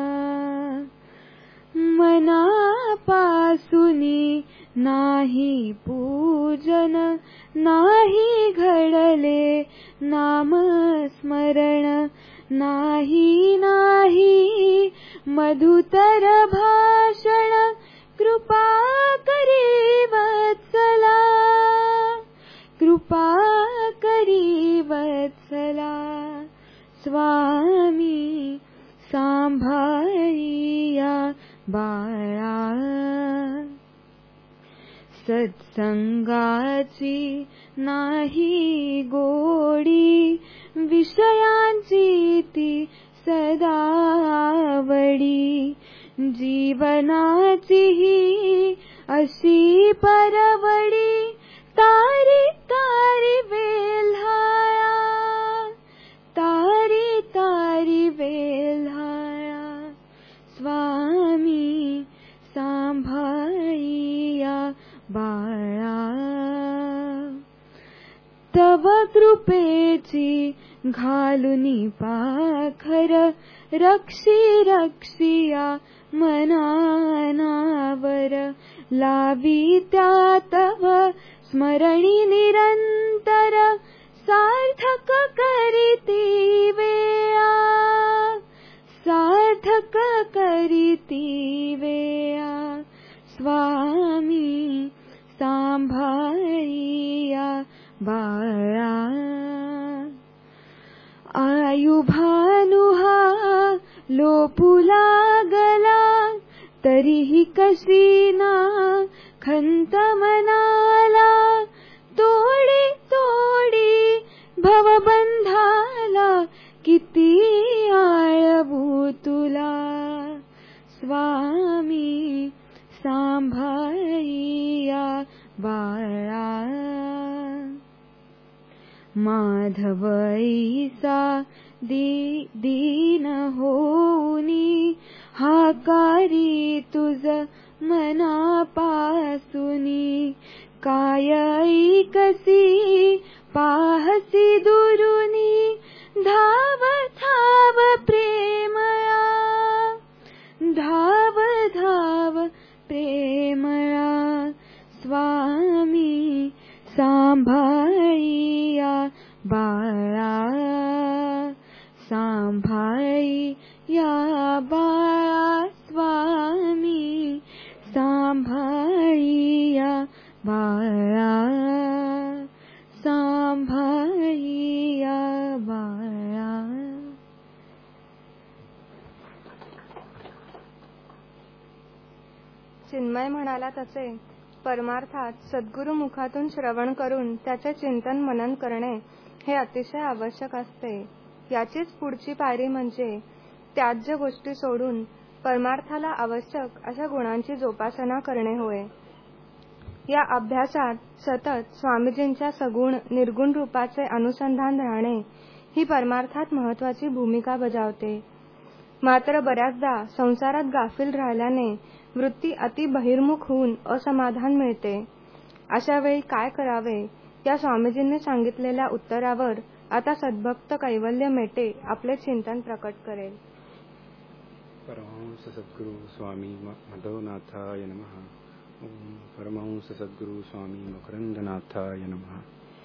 मनापासूनी नाही पूजन नाही घडले नामस्मरण, नाही नाही मधुतर भाषण, कृपा करी वत्सला, कृपा करी वत्सला. स्वामी सांभाळिया बाळा. सत्संगाची नाही गोडी, विषयांची ती सदावडी, जीवनाची ही अशी परवडी, तारी तारी वेल्हाळा, तारी तारी वेल्हाळा. स्वामी सांभाळिया बाळा. घालुनी पाखर रक्षी रक्षिया मनानावर लावी त्या तव स्मरणी निरंतर सार्थक करीती वेळा सार्थक करीती वेळा स्वामी सांभाळिया बाळा आयुभानुहा लोपू लागला तरीही कशी ना खंत मनाला तोडी तोडी भवबंधाला किती आळवू तुला स्वामी सांभाळिया बाळा माधवईसा दी दीन होनी हाकारी तुझ मनापासुनी काय ऐकसी पाहसी दुरुनी धाव धाव प्रेमळा धाव धाव प्रेमळा स्वामी सांभाळिया बाळा सांभाळिया बाळा स्वामी सांभाळिया बाळा सांभाळिया बाळा. चिन्मय म्हणाला तसे परमार्थात सद्गुरु मुखातून श्रवण करून त्याचे चिंतन मनन करणे हे अतिशय आवश्यक असते. याचीच पुढची पायरी म्हणजे त्याज्य गोष्टी सोडून परमार्थाला आवश्यक अशा गुणांची जोपासना करणे होय. या अभ्यासात सतत स्वामीजींच्या सगुण निर्गुण रूपाचे अनुसंधान राहणे ही परमार्थात महत्वाची भूमिका बजावते. मात्र बऱ्याचदा संसारात गाफील राहिल्याने वृत्ती अति बहिर्मुख होऊन असमाधान मिळते. अशा वेळी काय करावे या स्वामीजींनी सांगितलेल्या उत्तरावर आता सद्भक्त कैवल्य मेटे आपले चिंतन प्रकट करेल. परमहंस सद्गुरु स्वामी माधवनाथाय नमः. ओम परमहंस सद्गुरु स्वामी मकरंदनाथाय नमः.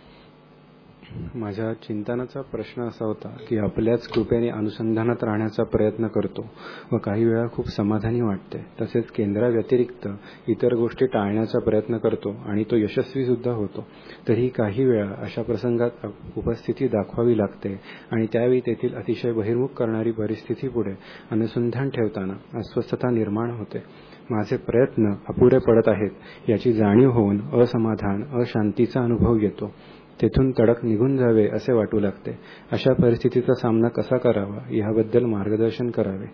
माझ्या चिंतनाचा प्रश्न असा होता की आपल्याच कृपेने अनुसंधानात राहण्याचा प्रयत्न करतो व काही वेळा खूप समाधानी वाटते. तसेच केंद्राव्यतिरिक्त इतर गोष्टी टाळण्याचा प्रयत्न करतो आणि तो यशस्वी सुद्धा होतो. तरीही काही वेळा अशा प्रसंगात उपस्थिती दाखवावी लागते आणि त्यावेळी तेथील अतिशय बहिर्मुख करणारी परिस्थिती पुढे अनुसंधान ठेवताना अस्वस्थता निर्माण होते. माझे प्रयत्न अपुरे पडत आहेत याची जाणीव होऊन असमाधान अशांतीचा अनुभव येतो. तेथून तडक निघून जावे असे वाटू लागते. अशा परिस्थितीचा सामना कसा करावा याबद्दल मार्गदर्शन करावे.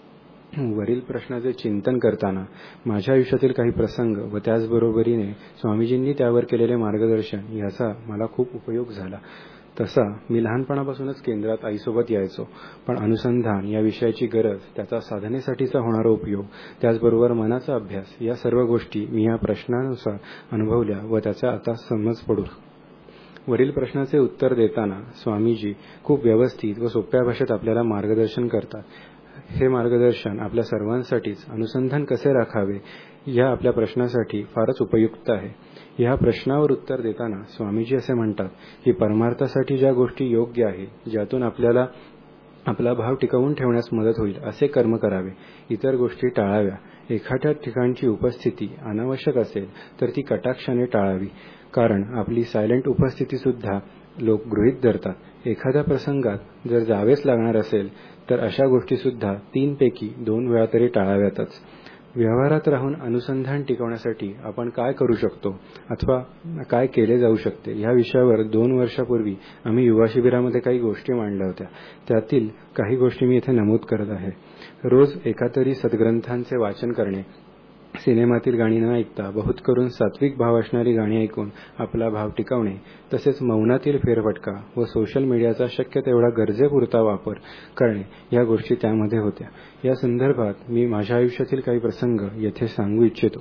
वरील प्रश्नाचे चिंतन करताना माझ्या आयुष्यातील काही प्रसंग व त्याचबरोबरीने स्वामीजींनी त्यावर केलेले मार्गदर्शन याचा मला खूप उपयोग झाला. तसा मी लहानपणापासूनच केंद्रात आईसोबत यायचो, पण अनुसंधान या विषयाची गरज, त्याचा साधनेसाठीचा होणारा उपयोग, त्याचबरोबर मनाचा अभ्यास या सर्व गोष्टी मी या प्रश्नानुसार अनुभवल्या व त्याचा आता समज पडू. वरील प्रश्नाचे उत्तर देताना स्वामीजी खूप व्यवस्थित व सोप्या भाषेत आपल्याला मार्गदर्शन करतात. हे मार्गदर्शन आपल्या सर्वांसाठीच अनुसंधान कसे राखावे या आपल्या प्रश्नासाठी फारच उपयुक्त आहे. या प्रश्नावर उत्तर देताना स्वामीजी असे म्हणतात की परमार्थासाठी ज्या गोष्टी योग्य आहे, ज्यातून आपल्याला आपला भाव टिकवून ठेवण्यास मदत होईल असे कर्म करावे. इतर गोष्टी टाळाव्या. एखाद्या ठिकाणची उपस्थिती अनावश्यक असेल तर ती कटाक्षाने टाळावी, कारण आपली सायलेंट उपस्थिती सुद्धा लोक गृहीत धरतात. एखाद्या प्रसंगात जर जावेच लागणार असेल तर अशा गोष्टी सुद्धा तीन पैकी दोन वेळा तरी टाळाव्यातच. व्यवहारात राहून अनुसंधान टिकवण्यासाठी आपण काय करू शकतो अथवा काय केले जाऊ शकते या विषयावर दोन वर्षापूर्वी आम्ही युवा शिबिरामध्ये काही गोष्टी मांडल्या होत्या. त्यातील काही गोष्टी मी इथे नमूद करत आहे. रोज एकातरी सद्ग्रंथांचे वाचन करणे, सिनेमातील गाणी न ऐकता बहुत करून सात्विक भाव असणारी गाणी ऐकून आपला भाव टिकवणे, तसेच मौनातील फेरफटका व सोशल मीडियाचा शक्य तेवढा गरजेपुरता वापर करणे या गोष्टी त्यामध्ये होत्या. या संदर्भात मी माझ्या आयुष्यातील काही प्रसंग येथे सांगू इच्छितो.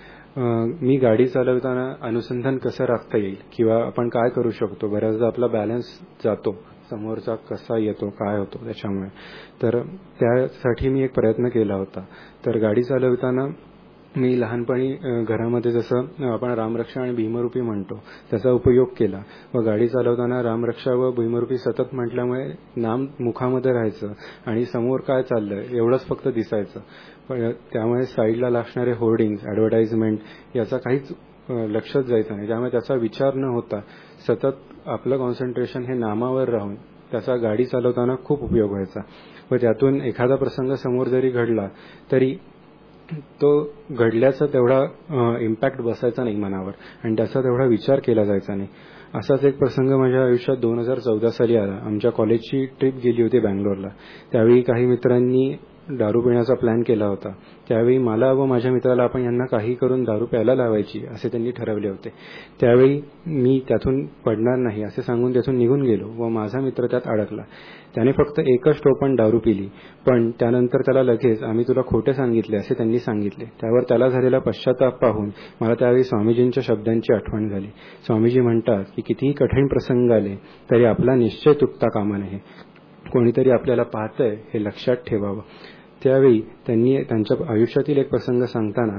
मी गाडी चालवताना अनुसंधान कसं राखता येईल किंवा आपण काय करू शकतो. बऱ्याचदा आपला बॅलन्स जातो समोरचा कसा येतो, काय होतो त्याच्यामुळे. तर त्यासाठी मी एक प्रयत्न केला होता. तर गाडी चालवताना मी लहानपणी घरामध्ये जसं आपण रामरक्षा आणि भीमरूपी म्हणतो त्याचा उपयोग केला व गाडी चालवताना रामरक्षा व भीमरूपी सतत म्हटल्यामुळे नाम मुखामध्ये राहायचं आणि समोर काय चाललंय एवढंच फक्त दिसायचं. पण त्यामुळे साईडला लागणारे होर्डिंग्स, ॲडव्हर्टाइजमेंट याचा काहीच लक्षच जायचं नाही. त्यामुळे त्याचा विचार न होता सतत आपलं कॉन्सन्ट्रेशन हे नामावर राहून त्याचा गाडी चालवताना खूप उपयोग व्हायचा. व त्यातून एखादा प्रसंग समोर जरी घडला तरी तो घडल्याचा तेवढा इम्पॅक्ट बसायचा नाही मनावर आणि त्याचा तेवढा विचार केला जायचा नाही. असाच एक प्रसंग माझ्या आयुष्यात दोन हजार चौदा साली आला. आमच्या कॉलेजची ट्रिप गेली होती बँगलोरला. त्यावेळी काही मित्रांनी दारू पिण्याचा प्लॅन केला होता. त्यावेळी मला व माझ्या मित्राला आपण यांना काही करून दारू प्यायला लावायची असे त्यांनी ठरवले होते. त्यावेळी मी त्यातून पडणार नाही असे सांगून त्यातून निघून गेलो व माझा मित्र त्यात अडकला. त्याने फक्त एकच टोपण दारू पिली, पण त्यानंतर त्याला लगेच आम्ही तुला खोटे सांगितले असे त्यांनी सांगितले. त्यावर त्याला झालेला पश्चाताप पाहून मला त्यावेळी स्वामीजींच्या शब्दांची आठवण झाली. स्वामीजी म्हणतात की कितीही कठीण प्रसंग आले तरी आपला निश्चय तुटता कामा नये. कोणीतरी आपल्याला पाहतंय हे लक्षात ठेवावं. त्यावेळी त्यांनी त्यांच्या आयुष्यातील एक प्रसंग सांगताना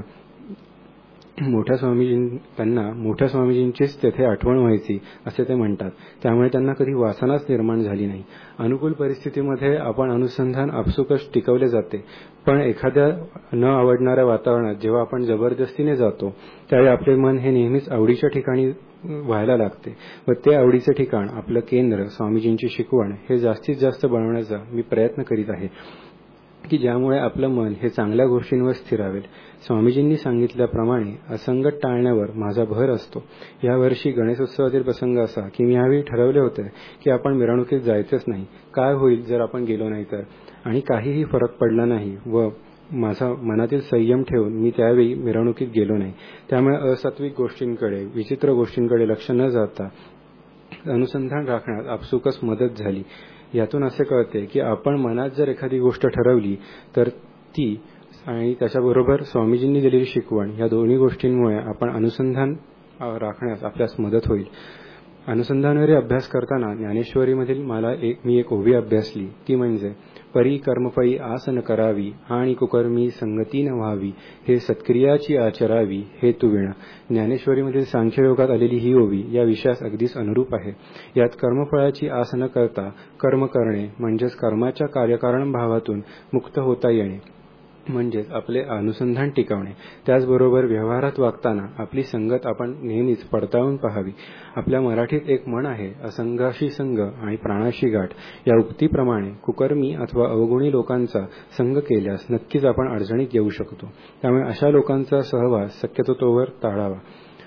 मोठ्या स्वामीजी त्यांना मोठ्या स्वामीजींचीच तेथे आठवण व्हायची असे ते म्हणतात. त्यामुळे त्यांना कधी वासनाच निर्माण झाली नाही. अनुकूल परिस्थितीमध्ये आपण अनुसंधान आपसुकच टिकवले जाते, पण एखाद्या न आवडणाऱ्या वातावरणात जेव्हा आपण जबरदस्तीने जातो त्यावेळी आपले मन हे नेहमीच आवडीच्या ठिकाणी व्हायला लागते व ते आवडीचे ठिकाण आपलं केंद्र, स्वामीजींची शिकवण हे जास्तीत जास्त बनवण्याचा मी प्रयत्न करीत आहे की ज्यामुळे आपलं मन हे चांगल्या गोष्टींवर स्थिरावेल. स्वामीजींनी सांगितल्याप्रमाणे असंगत टाळण्यावर माझा भर असतो. यावर्षी गणेशोत्सवातील प्रसंग असा की मी यावेळी ठरवले होते की आपण मिरवणुकीत जायचंच नाही. काय होईल जर आपण गेलो नाही तर, आणि काहीही फरक पडला नाही व माझा मनातील संयम ठेवून मी त्यावेळी मिरवणुकीत गेलो नाही. त्यामुळे असात्विक गोष्टींकडे, विचित्र गोष्टींकडे लक्ष न जाता अनुसंधान राखण्यात आपसुकच मदत झाली. यातून असे कळते की आपण मनात जर एखादी गोष्ट ठरवली तर ती आणि त्याच्याबरोबर स्वामीजींनी दिलेली शिकवण या दोन्ही गोष्टींमुळे आपण अनुसंधान राखण्यास आपल्यास मदत होईल. अनुसंधानावरील अभ्यास करताना ज्ञानेश्वरीमधील मला एक मी एक ओवी अभ्यासली, ती म्हणजे परी कर्मफळी आसन करावी आणि कुकर्मी संगती न व्हावी, हे सत्क्रियाची आचरावी हे तू विणा. ज्ञानेश्वरीमधील सांख्ययोगात आलेली ही ओवी या विषयास अगदीच अनुरूप आहे. यात कर्मफळाची आस न करता कर्म करणे म्हणजेच कर्माच्या कार्यकारण भावातून मुक्त होता येणे म्हणजेच आपले अनुसंधान टिकवणे. त्याचबरोबर व्यवहारात वागताना आपली संगत आपण नेहमीच पडताळून पाहावी. आपल्या मराठीत एक म्हण आहे, असंगाशी संग आणि प्राणाशी गाठ. या उक्तीप्रमाणे कुकर्मी अथवा अवगुणी लोकांचा संग केल्यास नक्कीच आपण अडचणीत येऊ शकतो. त्यामुळे अशा लोकांचा सहवास शक्यतो तोवर टाळावा.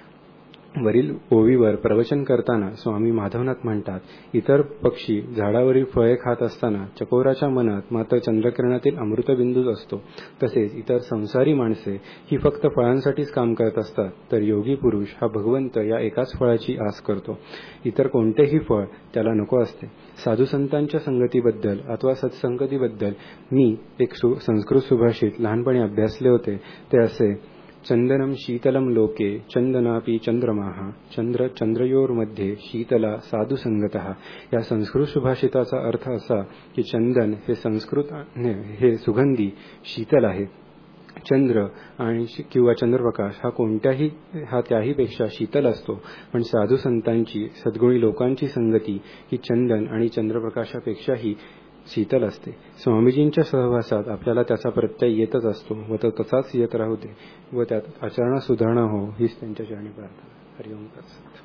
वरील ओवीवर प्रवचन करताना स्वामी माधवनाथ म्हणतात, इतर पक्षी झाडावरील फळे खात असताना चकोराच्या मनात मात्र चंद्रकिरणातील अमृतबिंदूच असतो. तसेच इतर संसारी माणसे ही फक्त फळांसाठीच काम करत असतात, तर योगी पुरुष हा भगवंत या एकाच फळाची आस करतो. इतर कोणतेही फळ त्याला नको असते. साधू संतांच्या संगतीबद्दल अथवा सत्संगतीबद्दल मी एक संस्कृत सुभाषित लहानपणी अभ्यासले होते. ते असे, चंदनम शीतलम लोके चंदनापि चंद्रमाः चंद्र चंद्रयोर्मध्ये शीतला साधू संगतः. या संस्कृत सुभाषिताचा अर्थ असा की चंदन हे संस्कृत हे सुगंधी शीतल आहे. चंद्र आणि किंवा चंद्रप्रकाश हा कोणत्याही हा त्याहीपेक्षा शीतल असतो, पण साधू संतांची सद्गुणी लोकांची संगती ही चंदन आणि चंद्रप्रकाशापेक्षाही शीतल असते. स्वामीजींच्या सहवासात आपल्याला त्याचा प्रत्यय येतच असतो व तो तसाच येत राहू दे व त्यात आचरणात सुधारणा हो हीच त्यांच्या चरणी प्रार्थना. हरिओम तत्सत.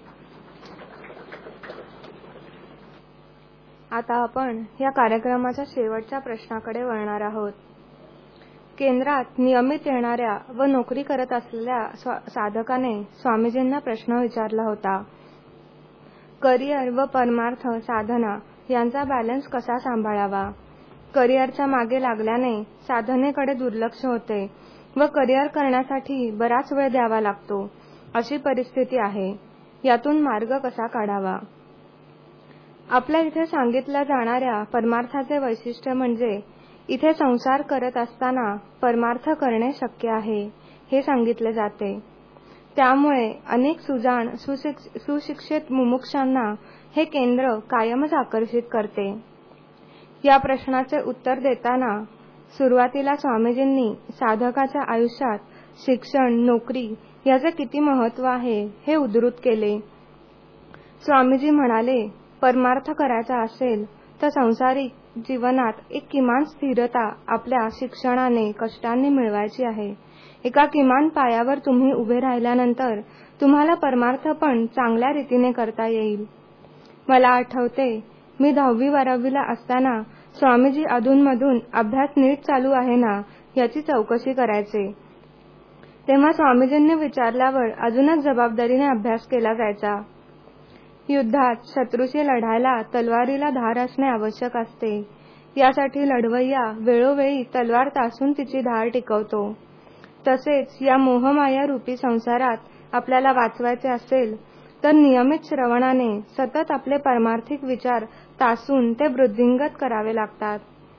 आता आपण या कार्यक्रमाच्या शेवटच्या प्रश्नाकडे वळणार आहोत. केंद्रात नियमित येणाऱ्या व नोकरी करत असलेल्या साधकाने स्वामीजींना प्रश्न विचारला होता, करिअर व परमार्थ साधना यांचा बॅलन्स कसा सांभाळावा. करिअरच्या मागे लागल्याने साधनेकडे दुर्लक्ष होते व करिअर करण्यासाठी बराच वेळ द्यावा लागतो, अशी परिस्थिती आहे. यातून मार्ग कसा काढावा. आपल्या इथे सांगितल्या जाणाऱ्या परमार्थाचे वैशिष्ट्य म्हणजे इथे संसार करत असताना परमार्थ करणे शक्य आहे हे सांगितले जाते. त्यामुळे अनेक सुजाण सुशिक्षित मुमुक्षांना हे केंद्र कायमच आकर्षित करते? या प्रश्नाचे उत्तर देताना सुरुवातीला स्वामीजींनी साधकाच्या आयुष्यात शिक्षण, नोकरी याचे किती महत्त्व आहे हे उद्धृत केले. स्वामीजी म्हणाले, परमार्थ करायचा असेल तर संसारिक जीवनात एक किमान स्थिरता आपल्या शिक्षणाने, कष्टांनी मिळवायची आहे. एका किमान पायावर तुम्ही उभे राहिल्यानंतर तुम्हाला परमार्थ पण चांगल्या रीतीने करता येईल. मला आठवते, मी दहावी बारावीला असताना स्वामीजी अधूनमधून अभ्यास नीट चालू आहे ना याची चौकशी करायचे. तेव्हा स्वामीजींनी विचारल्यावर अजूनच जबाबदारीने अभ्यास केला जायचा. युद्धात शत्रूशी लढायला तलवारीला धार असणे आवश्यक असते. यासाठी लढवय्या वेळोवेळी तलवार तासून तिची धार टिकवतो. तसेच या मोहमाया रूपी संसारात आपल्याला वाचवायचे असेल तर नियमित श्रवणाने सतत आपले पारमार्थिक विचार तासून ते वृद्धिंगत करावे लागतात.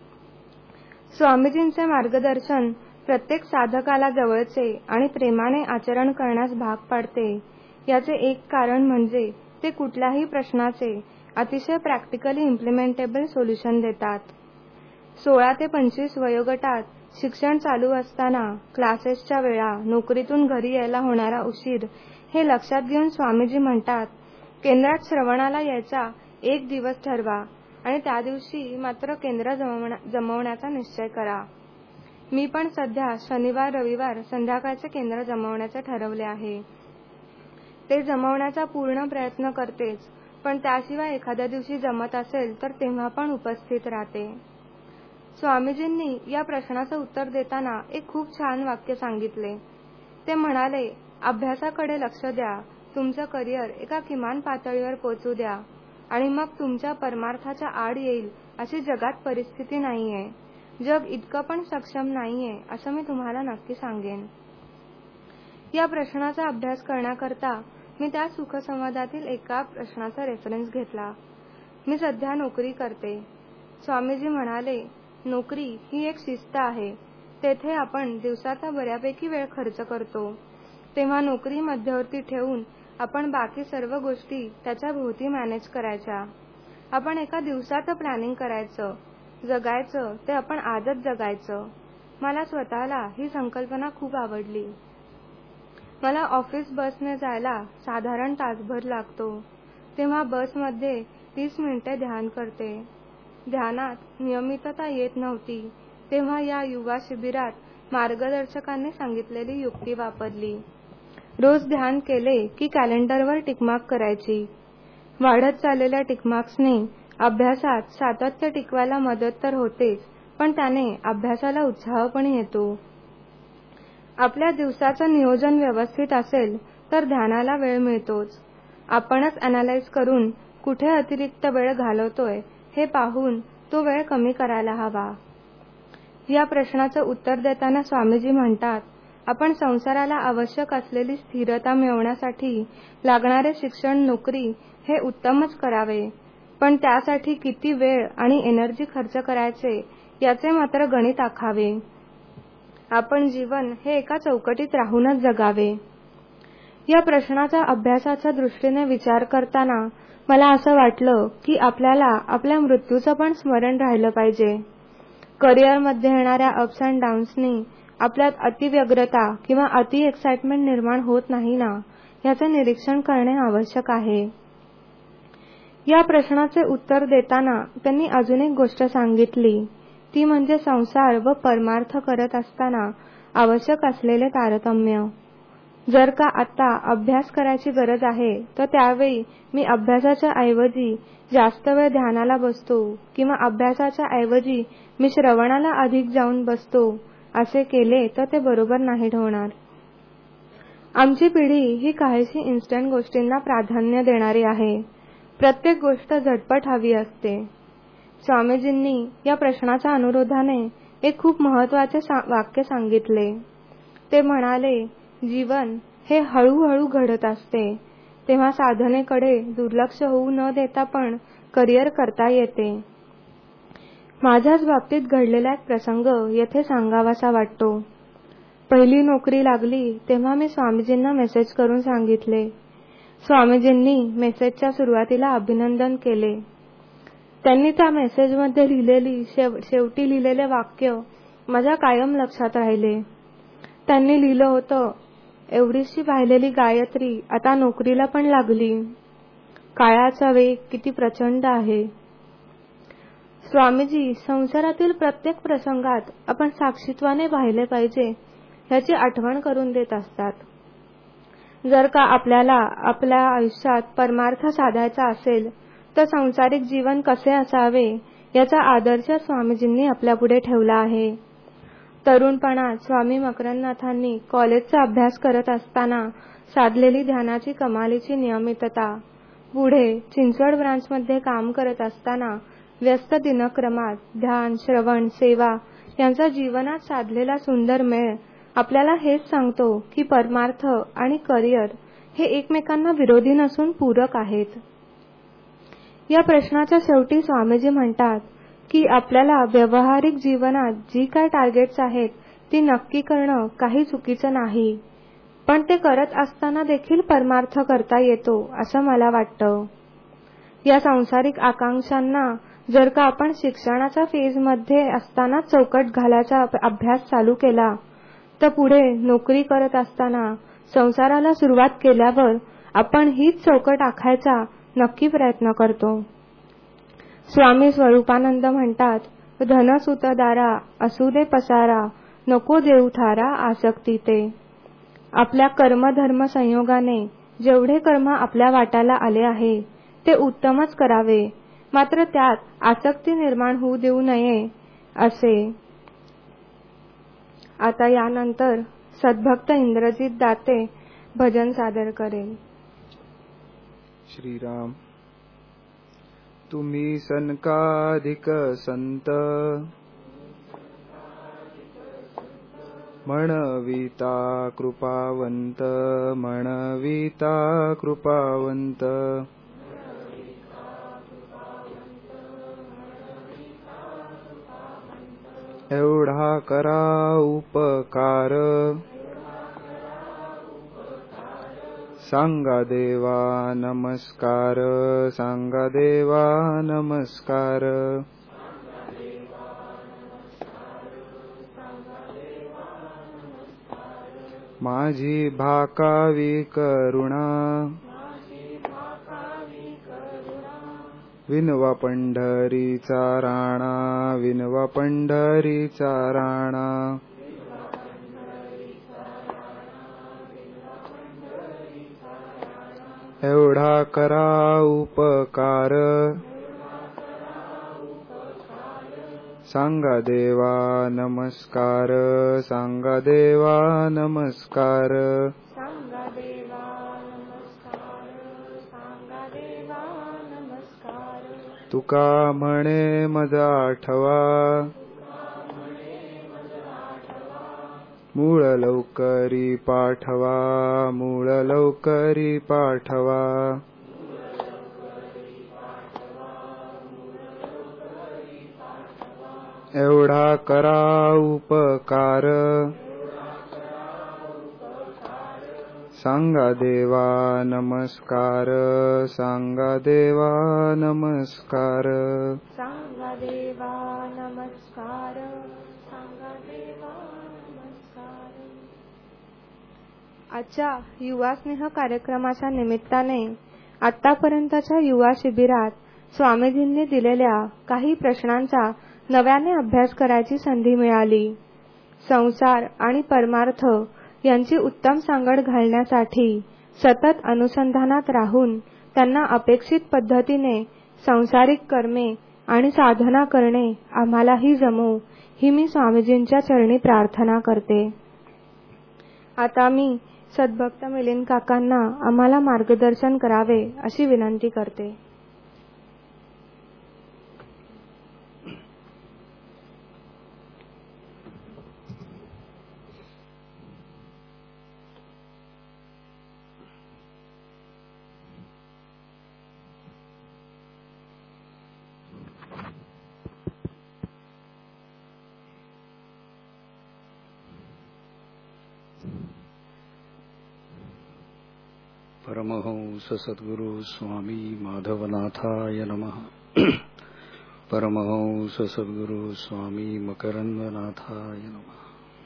स्वामीजींचे मार्गदर्शन प्रत्येक साधकाला जवळचे आणि प्रेमाने आचरण करण्यास भाग पाडते. याचे एक कारण म्हणजे ते कुठल्याही प्रश्नाचे अतिशय प्रॅक्टिकली इम्प्लिमेंटेबल सोल्युशन देतात. सोळा ते पंचवीस वयोगटात शिक्षण चालू असताना क्लासेसच्या वेळा, नोकरीतून घरी यायला होणारा उशीर हे लक्षात घेऊन स्वामीजी म्हणतात, केंद्रात श्रवणाला यायचा एक दिवस ठरवा आणि त्या दिवशी मात्र केंद्र जमवण्याचा निश्चय करा. मी पण सध्या शनिवार रविवार संध्याकाळचे केंद्र जमवण्याचे ठरवले आहे. ते जमवण्याचा पूर्ण प्रयत्न करतेच, पण त्याशिवाय एखाद्या दिवशी जमत असेल तर तेव्हा पण उपस्थित राहते. स्वामीजींनी या प्रश्नाचं उत्तर देताना एक खूप छान वाक्य सांगितले. ते म्हणाले, अभ्यासाकडे लक्ष द्या, तुमचं करिअर एका किमान पातळीवर पोहोचू द्या आणि मग तुमच्या परमार्थाच्या आड येईल अशी जगात परिस्थिती नाहीये. जग इतकं पण सक्षम नाहीये असं मी तुम्हाला नक्की सांगेन. या प्रश्नाचा अभ्यास करण्याकरता मी त्या सुखसंवादातील एका प्रश्नाचा रेफरन्स घेतला. मी सध्या नोकरी करते. स्वामीजी म्हणाले, नोकरी ही एक शिस्त आहे. तेथे आपण दिवसाचा बऱ्यापैकी वेळ खर्च करतो. तेव्हा नोकरी मध्यवर्ती ठेवून आपण बाकी सर्व गोष्टी त्याच्या भोवती मॅनेज करायच्या. आपण एका दिवसाचं प्लॅनिंग करायचं. जगायचं ते आपण आजच जगायचं. मला स्वतःला ही संकल्पना खूप आवडली. मला ऑफिस बसने जायला साधारण तासभर लागतो. तेव्हा बसमध्ये तीस मिनिटे ध्यान करते. ध्यानात नियमितता येत नव्हती तेव्हा या युवा शिबिरात मार्गदर्शकांनी सांगितलेली युक्ती वापरली. रोज ध्यान केले की कॅलेंडरवर टिकमार्क करायची. वाढत चाललेल्या टिकमार्क्सने अभ्यासात सातत्य टिकवायला मदत तर होतेच, पण त्याने अभ्यासाला उत्साह पण येतो. आपल्या दिवसाचं नियोजन व्यवस्थित असेल तर ध्यानाला वेळ मिळतोच. आपणच अॅनालाइज करून कुठे अतिरिक्त वेळ घालवतोय हे पाहून तो वेळ कमी करायला हवा. या प्रश्नाचं उत्तर देताना स्वामीजी म्हणतात, आपण संसाराला आवश्यक असलेली स्थिरता मिळवण्यासाठी लागणारे शिक्षण, नोकरी हे उत्तमच करावे, पण त्यासाठी किती वेळ आणि एनर्जी खर्च करायचे याचे मात्र गणित आखावे. आपण जीवन हे एका चौकटीत राहूनच जगावे. या प्रश्नाचा अभ्यासाच्या दृष्टीने विचार करताना मला असं वाटलं की आपल्याला आपल्या मृत्यूचं पण स्मरण राहिलं पाहिजे. करिअरमध्ये येणाऱ्या अप्स अँड डाऊन्सनी आपल्यात अतिव्यग्रता किंवा अति एक्साइटमेंट निर्माण होत नाही ना याचे निरीक्षण करणे आवश्यक आहे. या प्रश्नाचे उत्तर देताना त्यांनी अजून एक गोष्ट सांगितली, ती म्हणजे संसार व परमार्थ करत असताना आवश्यक असलेले तारतम्य. जर का आता अभ्यास करायची गरज आहे तर त्यावेळी मी अभ्यासाच्या ऐवजी जास्त वेळ ध्यानाला बसतो किंवा अभ्यासाच्या ऐवजी मी श्रवणाला अधिक जाऊन बसतो असे केले तर ते बरोबर नाही होणार. आमची पिढी ही काहीशी इन्स्टंट गोष्टींना प्राधान्य देणारी आहे. प्रत्येक गोष्ट झटपट हवी असते. स्वामीजींनी या प्रश्नाच्या अनुरोधाने एक खूप महत्त्वाचे वाक्य सांगितले. ते म्हणाले, जीवन हे हळूहळू घडत असते, तेव्हा साधनेकडे दुर्लक्ष होऊ न देता पण करिअर करता येते. माझ्याच बाबतीत घडलेला एक प्रसंग येथे सांगावासा वाटतो. पहिली नोकरी लागली तेव्हा मी स्वामीजींना मेसेज करून सांगितले, स्वामीजींनी मेसेजच्या सुरुवातीला अभिनंदन केले. त्यांनी त्या मेसेजमध्ये लिहिलेली शेव, शेवटी लिहिलेले वाक्य माझ्या कायम लक्षात राहिले. त्यांनी लिहिलं होतं, एवढीशी वाहिलेली गायत्री आता नोकरीला पण लागली. काळाचा वेग किती प्रचंड आहे. स्वामीजी संसारातील प्रत्येक प्रसंगात आपण साक्षीत्वाने वाहिले पाहिजे ह्याची आठवण करून देत असतात. जर का आपल्याला आपल्या आयुष्यात परमार्थ साधायचा असेल तर सांसारिक जीवन कसे असावे याचा आदर्श स्वामीजींनी आपल्यापुढे ठेवला आहे. तरुणपणात स्वामी मकरंदनाथांनी कॉलेजचा अभ्यास करत असताना साधलेली ध्यानाची कमालीची नियमितता, पुढे चिंचवड ब्रांचमध्ये काम करत असताना व्यस्त दिनक्रमात ध्यान, श्रवण, सेवा यांचा जीवनात साधलेला सुंदर मेळ आपल्याला हेच सांगतो की परमार्थ आणि करिअर हे एकमेकांना विरोधी नसून पूरक आहेत. या प्रश्नाच्या शेवटी स्वामीजी म्हणतात की आपल्याला व्यावहारिक जीवनात जी काय टार्गेट्स आहेत ती नक्की करणं काही चुकीचं नाही, पण ते करत असताना देखील परमार्थ करता येतो असं मला वाटतं. या सांसारिक आकांक्षांना जर का आपण शिक्षणाच्या फेजमध्ये असताना चौकट घालायचा अभ्यास चालू केला तर पुढे नोकरी करत असताना संसाराला सुरुवात केल्यावर आपण हीच चौकट आखायचा नक्की प्रयत्न करतो. स्वामी स्वरूपानंद म्हणतात, धनसुत दारा असू दे पसारा, नको देऊ थारा आसक्ती ते. आपल्या कर्मधर्म संयोगाने जेवढे कर्म आपल्या वाट्याला आले आहे ते उत्तमच करावे, मात्र त्यात आसक्ती निर्माण होऊ देऊ नये असे. आता यानंतर सद्भक्त इंद्रजित दाते भजन सादर करेल. श्रीराम. तुम्ही सनकाधिक संत, म्हणविता कृपावंत, म्हणविता कृपावंत. एवढा करा उपकार, सांगा देवा नमस्कार, सांगा देवा नमस्कार. माझी भाकावी करुणा, विनवा पंढरीचा राणा, विनवा पंढरीचा राणा. एवढा करा उपकार, सांगा देवा नमस्कार, सांगा देवा नमस्कार. सांगा देवा नमस्कार, सांगा देवा नमस्कार. तुका म्हणे मजा आठवा, मूळ लवकरी पाठवा, मूळ लवकरी पाठवा. एवढा करा उपकार, सांगा देवा नमस्कार, सांगा देवा नमस्कार. सांगा देवा नमस्कार, सांगा देवा नमस्कार. आजच्या युवा स्नेह कार्यक्रमाच्या निमित्ताने आतापर्यंतच्या युवा शिबिरात स्वामीजींनी दिलेल्या काही प्रश्नांचा नव्याने अभ्यास करायची संधी मिळाली. संसार आणि परमार्थ यांची उत्तम सांगड घालण्यासाठी सतत अनुसंधानात राहून त्यांना अपेक्षित पद्धतीने सांसारिक कर्मे आणि साधना करणे आम्हालाही जमो ही मी स्वामीजींच्या चरणी प्रार्थना करते. आता मी सद्भक्त मिलिंद काकांना आम्हाला मार्गदर्शन करावे अशी विनंती करते. परमहंस सद्गुरु स्वामी माधवनाथाय नमः. परमहंस सद्गुरु स्वामी मकरंदनाथाय नमः.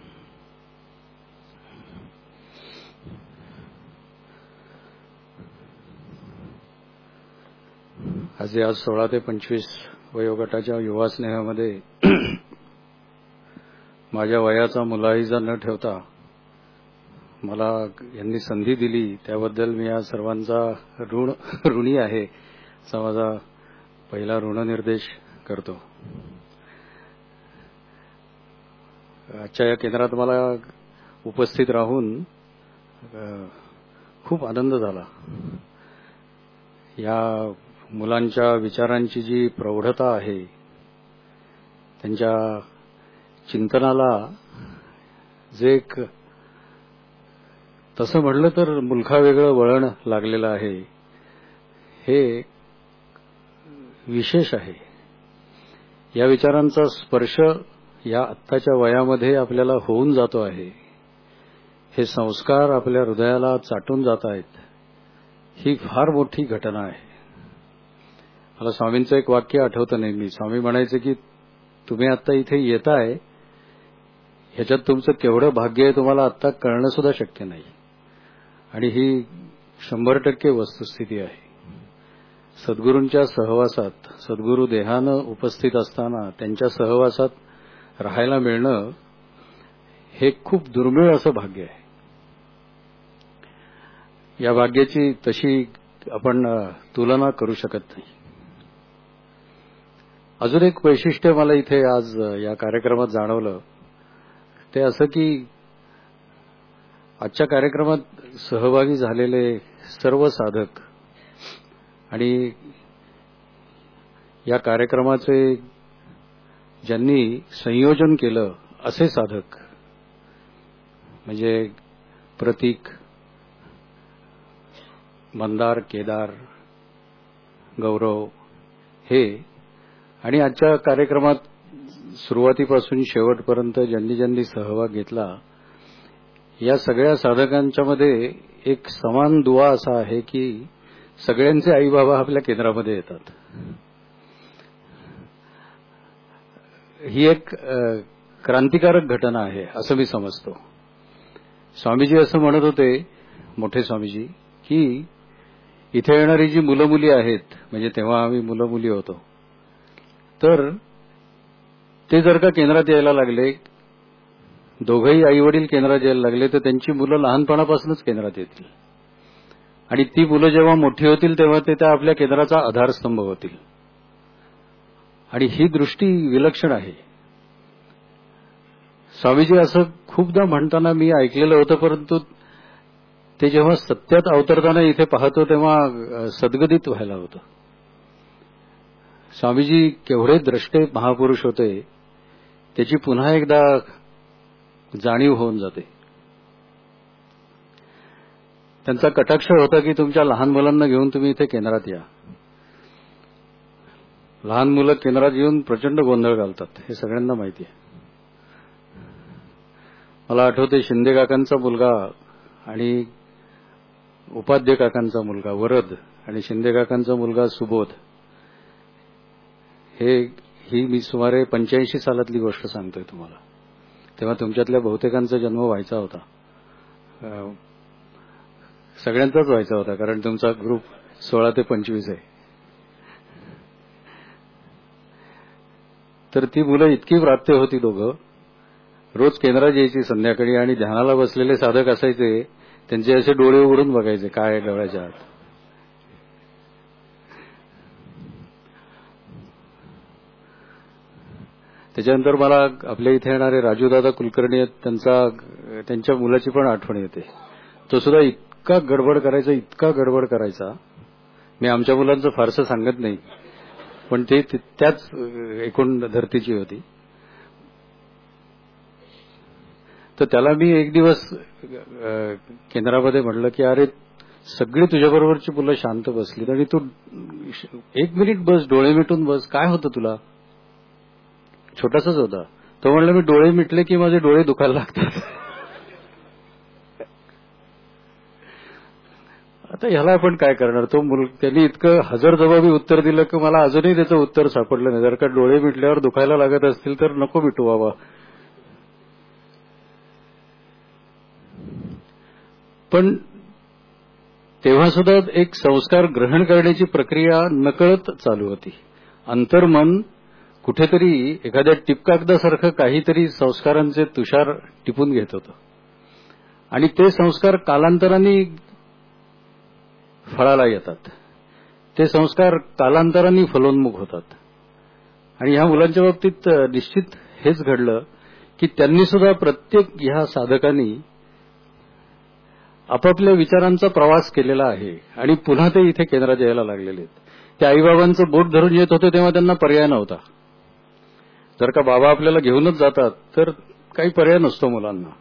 आज आज सोळा ते पंचवीस वयोगटाच्या युवा स्नेहामध्ये माझ्या वयाचा मुलाहिजा न ठेवता मला यांनी संधी दिली त्याबद्दल मी या सर्वांचा ऋण ऋणी आहे असा माझा पहिला ऋणनिर्देश करतो. आजच्या या केंद्रात मला उपस्थित राहून खूप आनंद झाला. या मुलांच्या विचारांची जी प्रौढता आहे, त्यांच्या चिंतनाला जे एक तसं म्हटलं तर मुलखावेगळं वळण लागलेलं आहे, हे विशेष आहे. या विचारांचा स्पर्श या आत्ताच्या वयामध्ये आपल्याला होऊन जातो आहे. हे संस्कार आपल्या हृदयाला चाटून जात आहेत. ही फार मोठी घटना आहे. मला स्वामींचं एक वाक्य आठवतं नेहमी. स्वामी म्हणायचे की तुम्ही आता इथे येताय ह्याच्यात तुमचं केवढं भाग्य आहे तुम्हाला आता कळणं सुद्धा शक्य नाही. आणि ही शंभर टक्के वस्तुस्थिती आहे. सद्गुरूंच्या सहवासात, सद्गुरू देहानं उपस्थित असताना त्यांच्या सहवासात राहायला मिळणं हे खूप दुर्मिळ असं भाग्य आहे. या भाग्याची तशी आपण तुलना करू शकत नाही. अजून एक वैशिष्ट्य मला इथे आज या कार्यक्रमात जाणवलं ते असं की आजच्या कार्यक्रमात सहभागी झालेले सर्व साधक आणि या कार्यक्रमाचे ज्यांनी संयोजन केलं असे साधक म्हणजे प्रतीक, मंदार, केदार, गौरव हे आणि आजच्या कार्यक्रमात सुरुवातीपासून शेवटपर्यंत ज्यांनी ज्यांनी सहभाग घेतला या सगळ्या साधकांच्या मध्ये एक समान दुवा असा आहे की सगळ्यांचे आई बाबा आपल्या केंद्रामध्ये येतात. ही एक क्रांतिकारक घटना आहे असं मी समजतो. स्वामीजी असं म्हणत होते, मोठे स्वामीजी, की इथे येणारी जी मुलं मुली आहेत म्हणजे तेव्हा आम्ही मुलं मुली होतो तर ते जर का केंद्रात यायला लागले, दोघंही आई वडील केंद्रात यायला लागले तर त्यांची मुलं लहानपणापासूनच केंद्रात येतील आणि ती मुलं जेव्हा मोठी होतील तेव्हा ते त्या आपल्या केंद्राचा आधारस्तंभ होतील. आणि ही दृष्टी विलक्षण आहे. स्वामीजी असं खूपदा म्हणताना मी ऐकलेलं होतं, परंतु ते जेव्हा सत्यात अवतरताना इथे पाहतो तेव्हा सद्गदित व्हायला होतं. स्वामीजी केवढे द्रष्टे महापुरुष होते त्याची पुन्हा एकदा जाणीव होऊन जाते. त्यांचा कटाक्ष होता की तुमच्या लहान मुलांना घेऊन तुम्ही इथे केंद्रात या. लहान मुलं केंद्रात येऊन प्रचंड गोंधळ घालतात, हे सगळ्यांना माहिती आहे. मला आठवते शिंदे काकांचा मुलगा आणि उपाध्ये काकांचा मुलगा वरद आणि शिंदे काकांचा मुलगा सुबोध, हे ही मी सुमारे पंच्याऐंशी सालातली गोष्ट सांगतोय तुम्हाला. तेव्हा तुमच्यातल्या बहुतेकांचा जन्म व्हायचा होता, सगळ्यांचाच व्हायचा होता, कारण तुमचा ग्रुप सोळा ते पंचवीस आहे. तर ती मुलं इतकी प्राप्य होती, दोघं रोज केंद्रात यायची संध्याकाळी आणि ध्यानाला बसलेले साधक असायचे, त्यांचे असे डोळे उघडून बघायचे काय डोळ्याच्या आत. त्याच्यानंतर मला आपल्या इथे येणारे राजूदादा कुलकर्णी आहेत, त्यांचा त्यांच्या मुलाची पण आठवण येते. तो सुद्धा इतका गडबड करायचा, इतका गडबड करायचा. मी आमच्या मुलांचं फारसं सांगत नाही, पण ते त्याच एकूण धर्तीची होती. तर त्याला मी एक दिवस केंद्रामध्ये म्हटलं की अरे सगळी तुझ्याबरोबरची मुलं शांत बसलीत आणि तू एक मिनिट बस, डोळे मिटून बस, काय होतं तुला. छोटासाच होता. तो म्हणला मी डोळे मिटले की माझे डोळे दुखायला लागतात. आता ह्याला आपण काय करणार? तो मुल त्यांनी इतकं हजरजबाबी उत्तर दिलं की मला अजूनही त्याचं उत्तर सापडलं नाही. जर का डोळे मिटल्यावर दुखायला लागत असतील तर नको मिटू बाबा. पण तेव्हा सुद्धा एक संस्कार ग्रहण करण्याची प्रक्रिया नकळत चालू होती. अंतर्मन कुठेतरी एखाद्या टिपकागदासारखं काहीतरी संस्कारांचे तुषार टिपून घेत होतं आणि ते संस्कार कालांतराने फळाला येतात. ते संस्कार कालांतराने फलोन्मुख होतात. आणि ह्या मुलांच्या बाबतीत निश्चित हेच घडलं की त्यांनी सुद्धा प्रत्येक ह्या साधकांनी आपापल्या विचारांचा प्रवास केलेला आहे आणि पुन्हा ते इथे केंद्रात यायला लागलेले आहेत. ते आईबाबांचं बोट धरून येत होते तेव्हा त्यांना पर्याय नव्हता. जर का बाबा आपल्याला घेऊनच जातात तर काही पर्याय नसतो मुलांना.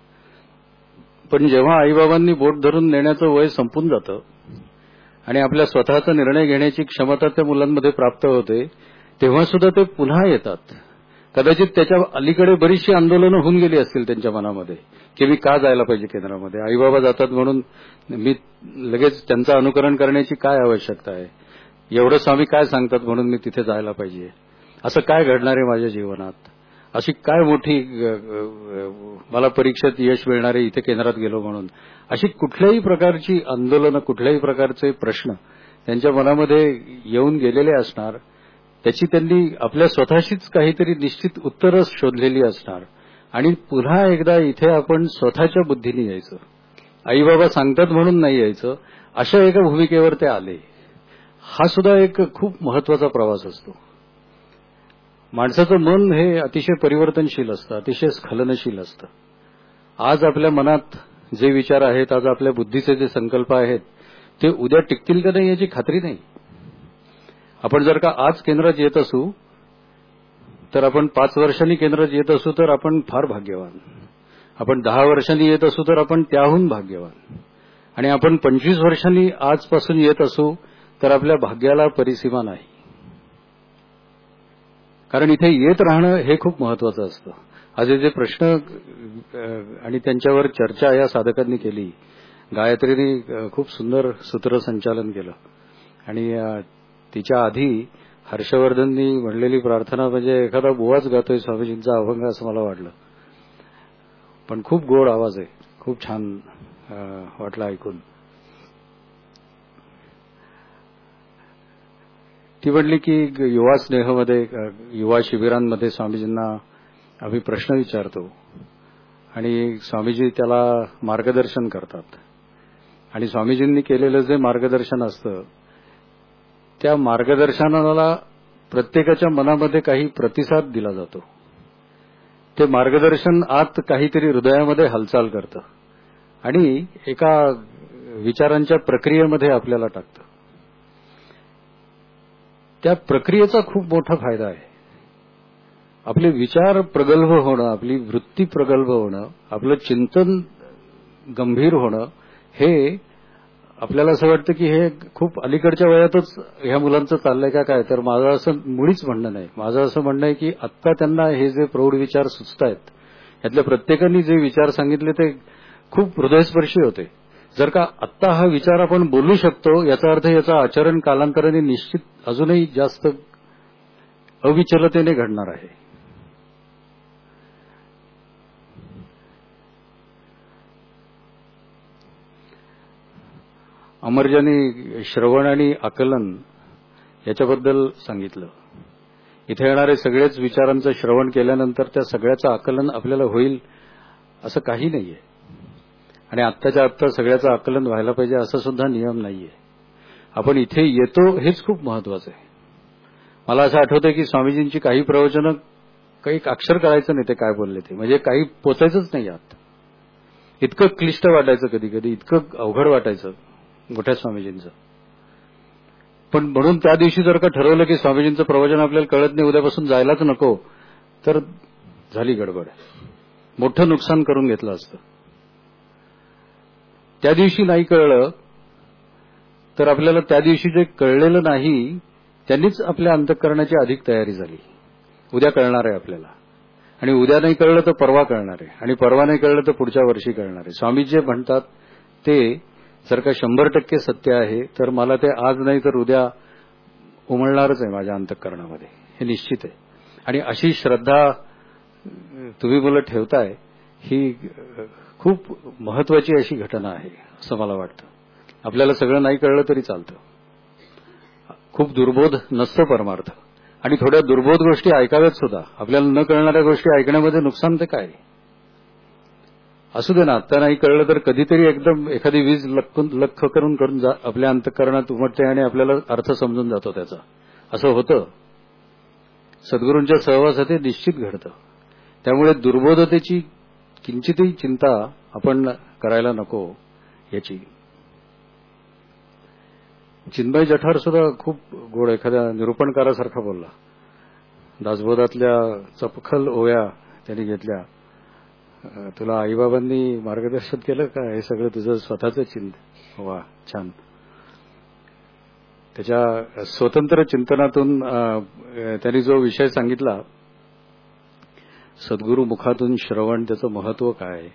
पण जेव्हा आईबाबांनी बोट धरून नेण्याचं वय संपून जातं आणि आपल्या स्वतःचा निर्णय घेण्याची क्षमता त्या मुलांमध्ये प्राप्त होते तेव्हा सुद्धा ते पुन्हा येतात. कदाचित त्याच्या अलीकडे बरीचशी आंदोलनं होऊन गेली असतील त्यांच्या मनामध्ये की मी का जायला पाहिजे केंद्रामध्ये, आईबाबा जातात म्हणून मी लगेच त्यांचं अनुकरण करण्याची काय आवश्यकता आहे, एवढं स्वामी काय सांगतात म्हणून मी तिथे जायला पाहिजे, असं काय घडणार आहे माझ्या जीवनात, अशी काय मोठी मला परीक्षेत यश मिळणार आहे इथे केंद्रात गेलो म्हणून, अशी कुठल्याही प्रकारची आंदोलनं कुठल्याही प्रकारचे प्रश्न त्यांच्या मनामध्ये येऊन गेलेले असणार. त्याची त्यांनी आपल्या स्वतःशीच काहीतरी निश्चित उत्तरं शोधलेली असणार आणि पुन्हा एकदा इथे आपण स्वतःच्या बुद्धीने यायचं, आईबाबा सांगतात म्हणून नाही यायचं, अशा एका भूमिकेवर ते आले. हा सुद्धा एक खूप महत्वाचा प्रवास असतो. माणसाचं मन हे अतिशय परिवर्तनशील असतं, अतिशय स्खलनशील असतं. आज आपल्या मनात जे विचार आहेत, आज आपल्या बुद्धीचे जे संकल्प आहेत ते उद्या टिकतील का नाही याची खात्री नाही. आपण जर का आज केंद्रात येत असू तर आपण पाच वर्षांनी केंद्रात येत असू तर आपण फार भाग्यवान, आपण दहा वर्षांनी येत असू तर आपण त्याहून भाग्यवान, आणि आपण पंचवीस वर्षांनी आजपासून येत असू तर आपल्या भाग्याला परिसीमा नाही. कारण इथे येत राहणं हे खूप महत्वाचं असतं. आज जे प्रश्न आणि त्यांच्यावर चर्चा या साधकांनी केली, गायत्रीने खूप सुंदर सूत्रसंचालन केलं आणि तिच्या आधी हर्षवर्धननी म्हणलेली प्रार्थना म्हणजे एखादा बुवाच गातोय स्वामीजींचा अभंग असं मला वाटलं. पण खूप गोड आवाज आहे, खूप छान वाटलं ऐकून. ती म्हणली की युवा स्नेहमध्ये, युवा शिबिरांमध्ये स्वामीजींना आम्ही प्रश्न विचारतो आणि स्वामीजी त्याला मार्गदर्शन करतात आणि स्वामीजींनी केलेलं जे मार्गदर्शन असतं त्या मार्गदर्शनाला प्रत्येकाच्या मनामध्ये काही प्रतिसाद दिला जातो. ते मार्गदर्शन आत काहीतरी हृदयामध्ये हालचाल करतं आणि एका विचारांच्या प्रक्रियेमध्ये आपल्याला टाकतं. त्या प्रक्रियेचा खूप मोठा फायदा आहे. आपले विचार प्रगल्भ होणं, आपली वृत्ती प्रगल्भ होणं, आपलं चिंतन गंभीर होणं, हे आपल्याला असं वाटतं की हे खूप अलीकडच्या वयातच ह्या मुलांचं चाललंय का काय, तर माझं असं मुळीच म्हणणं नाही. माझं असं म्हणणं आहे की आत्ता त्यांना हे जे प्रौढ विचार सुचतायत यातल्या प्रत्येकाने जे विचार सांगितले ते खूप हृदयस्पर्शी होते. जर का आत्ता हा विचार आपण बोलू शकतो याचा अर्थ याचं आचरण कालांतराने निश्चित अजूनही जास्त अविचलतेने घडणार आहे. अमरजांनी श्रवण आणि आकलन याच्याबद्दल सांगितलं. इथे येणारे सगळेच विचारांचं श्रवण केल्यानंतर त्या सगळ्याचं आकलन आपल्याला होईल असं काही नाहीये आणि आत्ताच्या आत्ता सगळ्याचं आकलन व्हायला पाहिजे असं सुद्धा नियम नाहीये. आपण इथे येतो हेच खूप महत्वाचं आहे. मला असं आठवतंय की स्वामीजींची काही प्रवचनं काही अक्षर कळायचं नाही ते काय बोलले ते, म्हणजे काही पोचायचंच नाही आत. इतकं क्लिष्ट वाटायचं, कधी कधी इतकं अवघड वाटायचं मोठ्या स्वामीजींचं. पण म्हणून त्या दिवशी जर का ठरवलं की स्वामीजींचं प्रवचन आपल्याला कळत नाही, उद्यापासून जायलाच नको, तर झाली गडबड, मोठं नुकसान करून घेतलं असतं. त्या दिवशी नाही कळलं तर आपल्याला त्या दिवशी जे कळलेलं नाही त्यांनीच आपल्या अंतःकरणाची अधिक तयारी झाली. उद्या कळणार आहे आपल्याला, आणि उद्या नाही कळलं तर परवा कळणार आहे, आणि परवा नाही कळलं तर पुढच्या वर्षी कळणार आहे. स्वामी जे म्हणतात ते जर का शंभर टक्के सत्य आहे तर मला ते आज नाही तर उद्या उमलणारच आहे माझ्या अंतःकरणामध्ये, हे निश्चित आहे. आणि अशी श्रद्धा तुम्ही मला ठेवताय ही खूप महत्वाची अशी घटना आहे असं मला वाटतं. आपल्याला सगळं नाही कळलं तरी चालतं, खूप दुर्बोध नसतं परमार्थ, आणि थोड्या दुर्बोध गोष्टी ऐकाव्यात सुद्धा. आपल्याला न कळणाऱ्या गोष्टी ऐकण्यामध्ये नुकसान ते काय असू दे ना. आता नाही कळलं तर कधीतरी एकदम एखादी वीज लख करून करून आपल्या अंतःकरणात उमटते आणि आपल्याला अर्थ समजून जातो त्याचा. असं होतं. सद्गुरूंच्या सहवासात हे निश्चित घडतं. त्यामुळे दुर्बोधतेची किंचितही चिंता आपण करायला नको याची. चिन्मय जठार सुद्धा खूप गोड एखाद्या निरूपणकारासारखा बोलला. दासबोधातल्या चपखल ओव्या त्यांनी घेतल्या. तुला आईबाबांनी मार्गदर्शन केलं का, हे सगळं तुझं स्वतःच चिंत. वा, छान. त्याच्या स्वतंत्र चिंतनातून त्यांनी जो विषय सांगितला, सद्गुरू मुखातून श्रवण, त्याचं महत्व काय,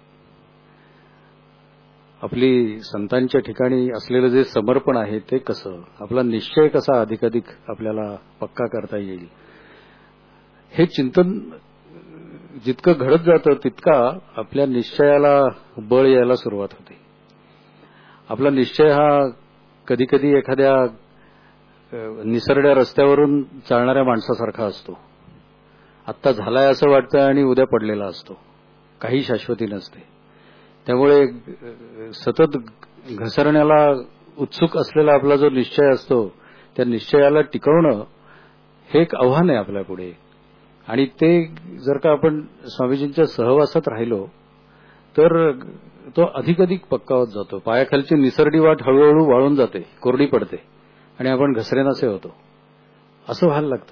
आपली संतांच्या ठिकाणी असलेलं जे समर्पण आहे ते कसं, आपला निश्चय कसा अधिकाधिक आपल्याला पक्का करता येईल, हे चिंतन जितकं घडत जातं तितका आपल्या निश्चयाला बळ यायला सुरुवात होते. आपला निश्चय हा कधी कधी एखाद्या निसरड्या रस्त्यावरून चालणाऱ्या माणसासारखा असतो. आत्ता झालाय असं वाटतं आणि उद्या पडलेला असतो. काही शाश्वती नसते. त्यामुळे सतत घसरण्याला उत्सुक असलेला आपला जो निश्चय असतो, त्या निश्चयाला टिकवणं हे एक आव्हान आहे आपल्या पुढे. आणि ते जर का आपण स्वामीजींच्या सहवासात राहिलो तर तो अधिकाधिक पक्का होत जातो. पायाखालची निसरडी वाट हळूहळू वाळून जाते, कोरडी पडते आणि आपण घसरेनासे होतो. असं व्हायला लागतं.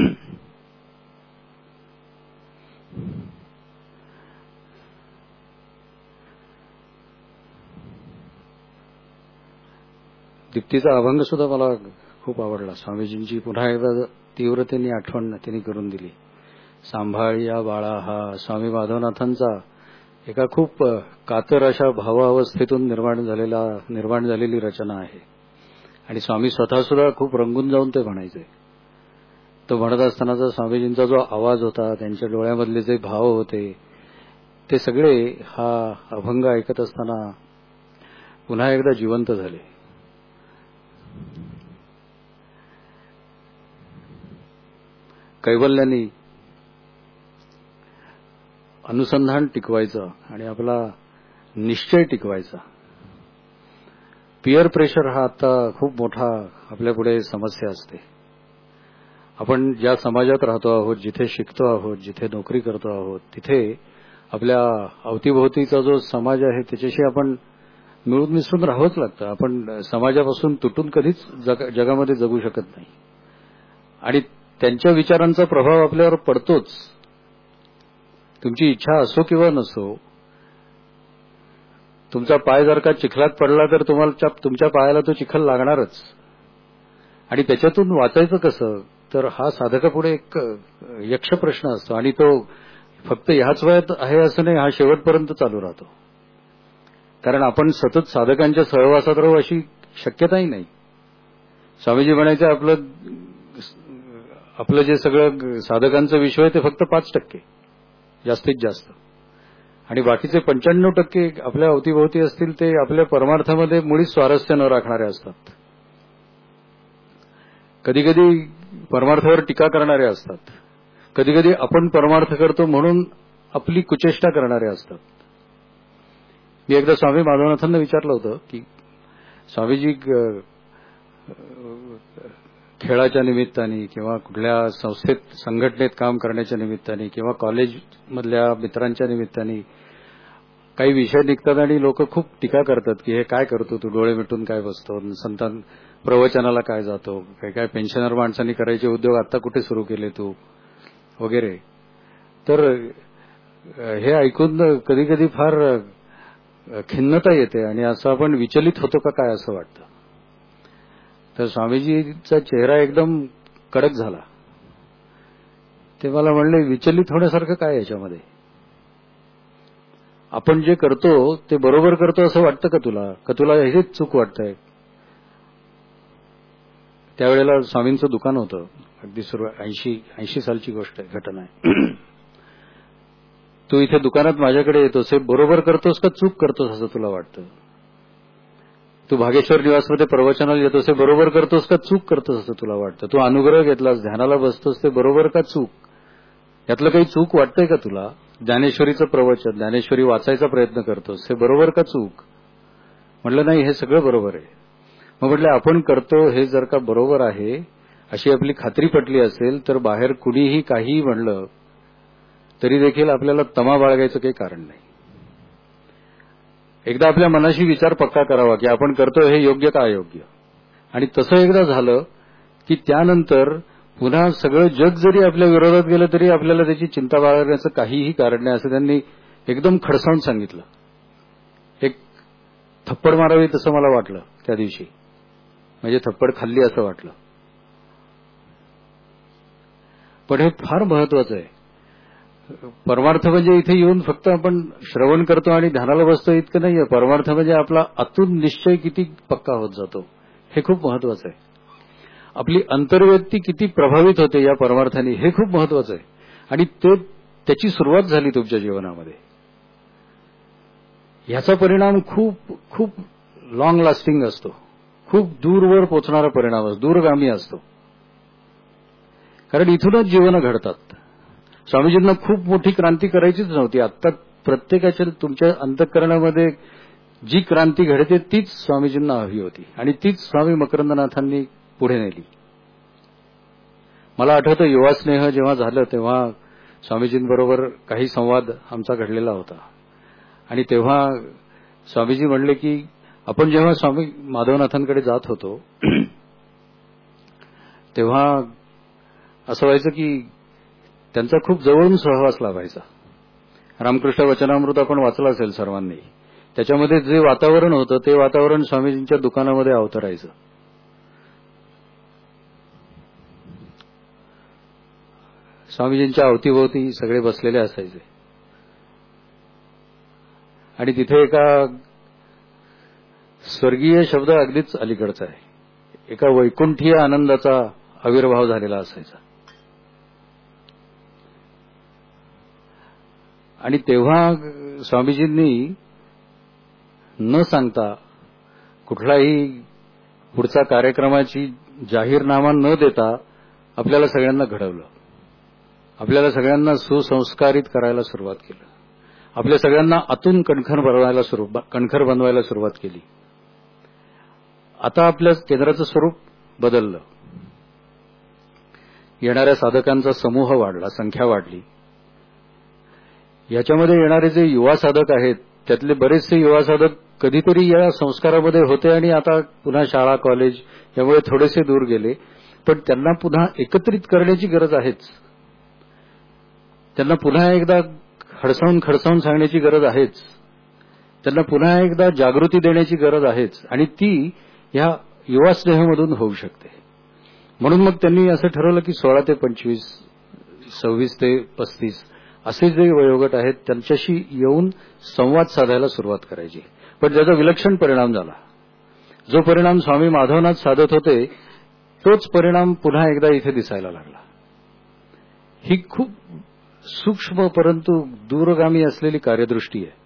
दीप्तीचा अभंग सुद्धा मला खूप आवडला. स्वामीजींची पुन्हा एकदा तीव्रतेने आठवण त्यांनी करून दिली. सांभाळिया बाळा हा स्वामी माधवनाथांचा एका खूप कातर अशा भावावस्थेतून निर्माण झालेला निर्माण झालेली रचना आहे. आणि स्वामी स्वतः सुद्धा खूप रंगून जाऊन ते म्हणायचे. तो म्हणत असतानाचा स्वामीजींचा जो आवाज होता, त्यांच्या डोळ्यामधले जे भाव होते, ते सगळे हा अभंग ऐकत असताना पुन्हा एकदा जिवंत झाले. कैवल्यानी अनुसंधान टिकवायचं आणि आपला निश्चय टिकवायचा. पियर प्रेशर हा आता खूप मोठा आपल्यापुढे समस्या असते. आपण ज्या समाजात राहतो आहोत, जिथे शिकतो आहोत, जिथे नोकरी करतो आहोत, तिथे आपल्या अवतीभोवतीचा जो समाज आहे त्याच्याशी आपण मिळून मिसळून राहावंच लागतं. आपण समाजापासून तुटून कधीच जग, जगामध्ये जगू शकत नाही. आणि त्यांच्या विचारांचा प्रभाव आपल्यावर पडतोच. तुमची इच्छा असो किंवा नसो, तुमचा पाय जर का चिखलात पडला तर तुम्हाला तुमच्या पायाला तो चिखल लागणारच. आणि त्याच्यातून वाचायचं कसं, तर हा साधकापुढे एक यक्ष प्रश्न असतो. आणि तो फक्त ह्याच वयात आहे असं नाही, हा शेवटपर्यंत चालू राहतो. कारण आपण सतत साधकांच्या सहवासात राहू अशी शक्यताही नाही. स्वामीजी म्हणायचे आपलं आपलं जे सगळं साधकांचं विश्व आहे ते फक्त पाच टक्के जास्तीत जास्त, आणि बाकीचे पंच्याण्णव टक्के आपल्या अवतीभोवती असतील ते आपल्या परमार्थामध्ये मुळीच स्वारस्य न राखणारे असतात. कधी कधी परमार्थावर टीका करणारे असतात, कधी कधी आपण परमार्थ करतो म्हणून आपली कुचेष्टा करणारे असतात. मी एकदा स्वामी माधवनाथांना विचारलं होतं की स्वामीजी खेळाच्या निमित्ताने किंवा कुठल्या संस्थेत संघटनेत काम करण्याच्या निमित्ताने किंवा कॉलेजमधल्या मित्रांच्या निमित्ताने काही विषय निघतात आणि लोक खूप टीका करतात की हे काय करतो तू, डोळे मिटून काय बसतो, संतान प्रवचनाला काय जातो, काय काय पेन्शनर माणसांनी करायचे उद्योग आता कुठे सुरू केले तू वगैरे. तर हे ऐकून कधी कधी फार खिन्नता येते आणि असं आपण विचलित होतो का काय असं वाटतं. तर स्वामीजीचा चेहरा एकदम कडक झाला. ते मला म्हणले, विचलित होण्यासारखं काय याच्यामध्ये. आपण जे करतो ते बरोबर करतो असं वाटतं का तुला, का तुला हेच चूक वाटतंय? त्यावेळेला स्वामींचं दुकान होतं, अगदी सुरू ऐंशी ऐंशी सालची गोष्ट आहे, घटना आहे. तू इथे दुकानात माझ्याकडे येतोस, हे बरोबर करतोस का चूक करतोस असं तुला वाटतं? तू भागेश्वर निवासमध्ये प्रवचनाला येतोस, हे बरोबर करतोस का चूक करतोस असं तुला वाटतं? तू अनुग्रह घेतलास, ध्यानाला बसतोस, ते बरोबर का चूक? यातलं काही चूक वाटतंय का तुला? ज्ञानेश्वरीचं प्रवचन, ज्ञानेश्वरी वाचायचा प्रयत्न करतोस, हे बरोबर का चूक? म्हटलं नाही, हे सगळं बरोबर आहे. मग म्हटलं आपण करतो हे जर का बरोबर आहे अशी आपली खात्री पटली असेल तर बाहेर कुणीही काहीही म्हणलं तरी देखील आपल्याला तमा बाळगायचं काही कारण नाही. एकदा आपल्या मनाशी विचार पक्का करावा की आपण करतो हे योग्य का अयोग्य. आणि तसं एकदा झालं की त्यानंतर पुन्हा सगळं जग जरी आपल्या विरोधात गेलं तरी आपल्याला त्याची चिंता बाळगण्याचं काहीही कारण नाही असं त्यांनी एकदम खडसावून सांगितलं. एक थप्पड मारावी तसं मला वाटलं त्या दिवशी, म्हणजे थप्पड खाल्ली असं वाटलं. पण हे फार महत्वाचं आहे. परमार्थ म्हणजे इथे येऊन फक्त आपण श्रवण करतो आणि ध्यानाला बसतो इतकं नाहीये. परमार्थ म्हणजे आपला आतून निश्चय किती पक्का होत जातो हे खूप महत्वाचं आहे. आपली अंतर्व्यक्ती किती प्रभावित होते या परमार्थाने हे खूप महत्वाचं आहे. आणि ते त्याची सुरुवात झाली तुमच्या जीवनामध्ये, याचा परिणाम खूप खूप लॉंग लास्टिंग असतो, खूप दूरवर पोचणारा परिणाम असतो, दूरगामी असतो. कारण इथूनच जीवन घडतात. स्वामीजींना खूप मोठी क्रांती करायचीच नव्हती. आता प्रत्येकाच्या तुमच्या अंतःकरणामध्ये जी क्रांती घडते तीच स्वामीजींना हवी होती आणि तीच स्वामी मकरंदनाथांनी पुढे नेली. मला आठवतं युवा स्नेह जेव्हा झालं तेव्हा स्वामीजींबरोबर काही संवाद आमचा घडलेला होता. आणि तेव्हा स्वामीजी म्हणले की आपण जेव्हा स्वामी माधवनाथांकडे जात होतो तेव्हा असं व्हायचं की त्यांचा खूप जवळून सहवास लाभायचा. रामकृष्ण वचनामृत आपण वाचलं असेल सर्वांनी. त्याच्यामध्ये जे वातावरण होतं ते वातावरण स्वामीजींच्या दुकानामध्ये अवतरायचं. स्वामीजींच्या अवतीभोवती सगळे बसलेले असायचे आणि तिथे एका स्वर्गीय शब्द अगदीच अलीकडचा आहे, एका वैकुंठीय आनंदाचा आविर्भाव झालेला असायचा. आणि तेव्हा स्वामीजींनी न सांगता कुठलाही पुढचा कार्यक्रमाची जाहीरनामा न देता आपल्याला सगळ्यांना घडवलं, आपल्याला सगळ्यांना सुसंस्कारित करायला सुरुवात केली, आपल्या सगळ्यांना आतून कणखर बनवायला सुरुवात कणखर बनवायला सुरुवात केली. आता आपल्या केंद्राचं स्वरूप बदललं. येणाऱ्या साधकांचा समूह वाढला, संख्या वाढली. याच्यामध्ये येणारे जे युवा साधक आहेत त्यातले बरेचसे युवा साधक कधीतरी या संस्कारामध्ये होते आणि आता पुन्हा शाळा कॉलेज यामुळे थोडेसे दूर गेले. पण त्यांना पुन्हा एकत्रित करण्याची गरज आहेच. त्यांना पुन्हा एकदा खडसावून खडसावून सांगण्याची गरज आहेच. त्यांना पुन्हा एकदा जागृती देण्याची गरज आहेच. आणि ती ह्या युवा स्नेहामधून होऊ शकते. म्हणून मग त्यांनी असं ठरवलं की सोळा ते पंचवीस, सव्वीस ते पस्तीस असे जे वयोगट आहेत त्यांच्याशी येऊन संवाद साधायला सुरुवात करायची. पण त्याचा विलक्षण परिणाम झाला. जो परिणाम स्वामी माधवनाथ साधत होते तोच परिणाम पुन्हा एकदा इथे दिसायला लागला. ही खूप सूक्ष्म परंतु दूरगामी असलेली कार्यदृष्टी आहे.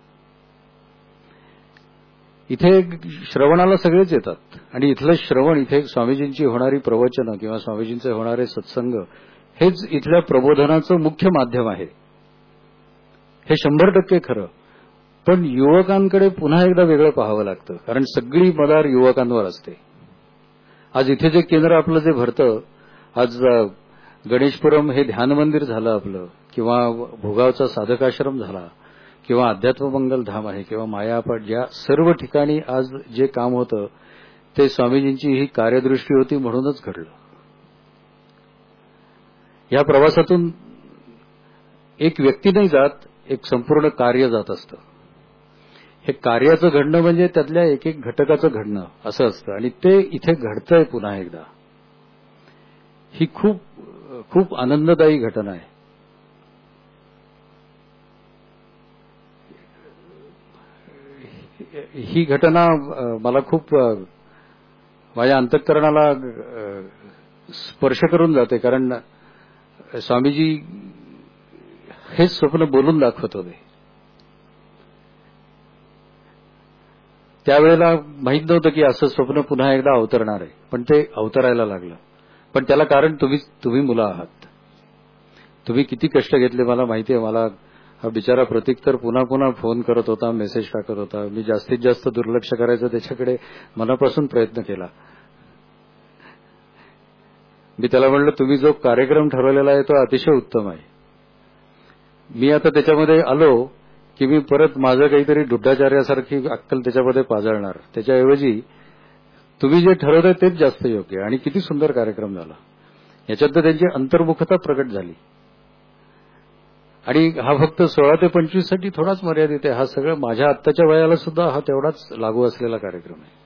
इथे श्रवणाला सगळेच येतात आणि इथलं श्रवण, इथे स्वामीजींची होणारी प्रवचनं किंवा स्वामीजींचे होणारे सत्संग हेच इथल्या प्रबोधनाचं मुख्य माध्यम आहे. हे शंभर टक्के खरं. पण युवकांकडे पुन्हा एकदा वेगळं पाहावं लागतं, कारण सगळी मदार युवकांवर असते. आज इथे जे केंद्र आपलं जे भरतं, आज गणेशपुरम हे ध्यान मंदिर झालं आपलं, किंवा भोगावचा साधकाश्रम झाला, किंवा अध्यात्ममंगल धाम आहे, किंवा मायापट, या सर्व ठिकाणी आज जे काम होतं ते स्वामीजींची ही कार्यदृष्टी होती म्हणूनच घडलं. या प्रवासातून एक व्यक्ती नाही जात, एक संपूर्ण कार्य जात असतं. हे कार्याचं घडणं म्हणजे त्यातल्या एक एक घटकाचं घडणं असं असतं आणि ते इथे घडतंय पुन्हा एकदा. ही खूप खूप आनंददायी घटना आहे. ही घटना मला खूप माझ्या अंतःकरणाला स्पर्श करून जाते, कारण स्वामीजी हेच स्वप्न बोलून दाखवत होते. त्यावेळेला माहित नव्हतं की असं स्वप्न पुन्हा एकदा अवतरणार आहे, पण ते अवतरायला लागलं. पण त्याला कारण तुम्ही तुम्ही मुलं आहात. तुम्ही किती कष्ट घेतले मला माहिती आहे. मला हा बिचारा प्रतीक तर पुन्हा पुन्हा फोन करत होता, मेसेज टाकत होता. मी जास्तीत जास्त दुर्लक्ष करायचं त्याच्याकडे मनापासून प्रयत्न केला. मी त्याला म्हणलं तुम्ही जो कार्यक्रम ठरवलेला आहे तो अतिशय उत्तम आहे. मी आता त्याच्यामध्ये आलो की मी परत माझं काहीतरी ढुड्डाचार्यासारखी अक्कल त्याच्यामध्ये पाजळणार. त्याच्याऐवजी तुम्ही जे ठरवलंय तेच जास्त योग्य आहे. आणि किती सुंदर कार्यक्रम झाला. याच्यात तर त्यांची अंतर्मुखता प्रकट झाली. आणि हा फक्त सोळा ते पंचवीस साठी थोडाच मर्यादित आहे. हा सगळं माझ्या आत्ताच्या वयाला सुद्धा हा तेवढाच लागू असलेला कार्यक्रम आहे.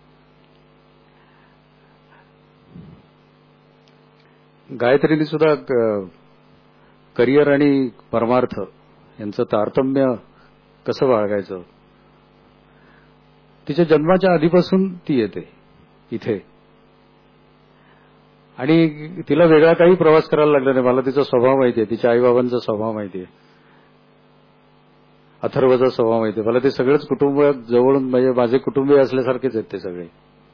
गायत्रीने सुद्धा करिअर आणि परमार्थ यांचं तारतम्य कसं बाळगायचं, तिच्या जन्माच्या आधीपासून ती येते इथे. आणि तिला वेगळा काही प्रवास करायला लागला नाही. मला तिचा स्वभाव माहिती आहे, तिच्या आईबाबांचा स्वभाव माहिती आहे, अथर्वचा स्वभाव माहिती आहे. मला ते सगळेच कुटुंब जवळून म्हणजे माझे कुटुंबीय असल्यासारखेच आहेत ते सगळे.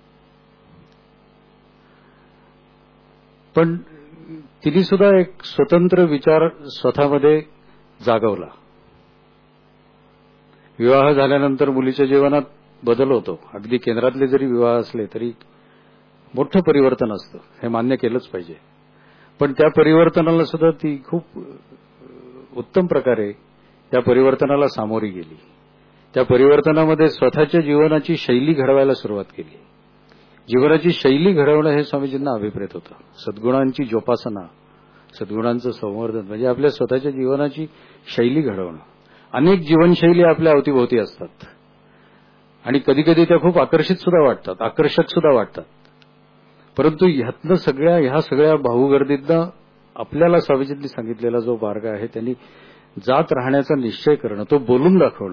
पण तिने सुद्धा एक स्वतंत्र विचार स्वतःमध्ये जागवला. विवाह झाल्यानंतर मुलीच्या जीवनात बदल होतो. अगदी केंद्रातले जरी विवाह असले तरी मोठं परिवर्तन असतं, हे मान्य केलंच पाहिजे. पण त्या परिवर्तनाला सुद्धा ती खूप उत्तम प्रकारे त्या परिवर्तनाला सामोरी गेली. त्या परिवर्तनामध्ये स्वतःच्या जीवनाची शैली घडवायला सुरुवात केली. जीवनाची शैली घडवणं हे स्वामीजींना अभिप्रेत होतं. सद्गुणांची जोपासना, सद्गुणांचं संवर्धन म्हणजे आपल्या स्वतःच्या जीवनाची शैली घडवणं. अनेक जीवनशैली आपल्या अवतीभोवती असतात आणि कधी कधी त्या खूप आकर्षित सुद्धा वाटतात, आकर्षक सुद्धा वाटतात. परंतु ह्यातनं सगळ्या ह्या सगळ्या भाऊगर्दीतनं आपल्याला स्वामीजींनी सांगितलेला जो मार्ग आहे त्यांनी जात राहण्याचा निश्चय करणं, तो बोलून दाखवणं.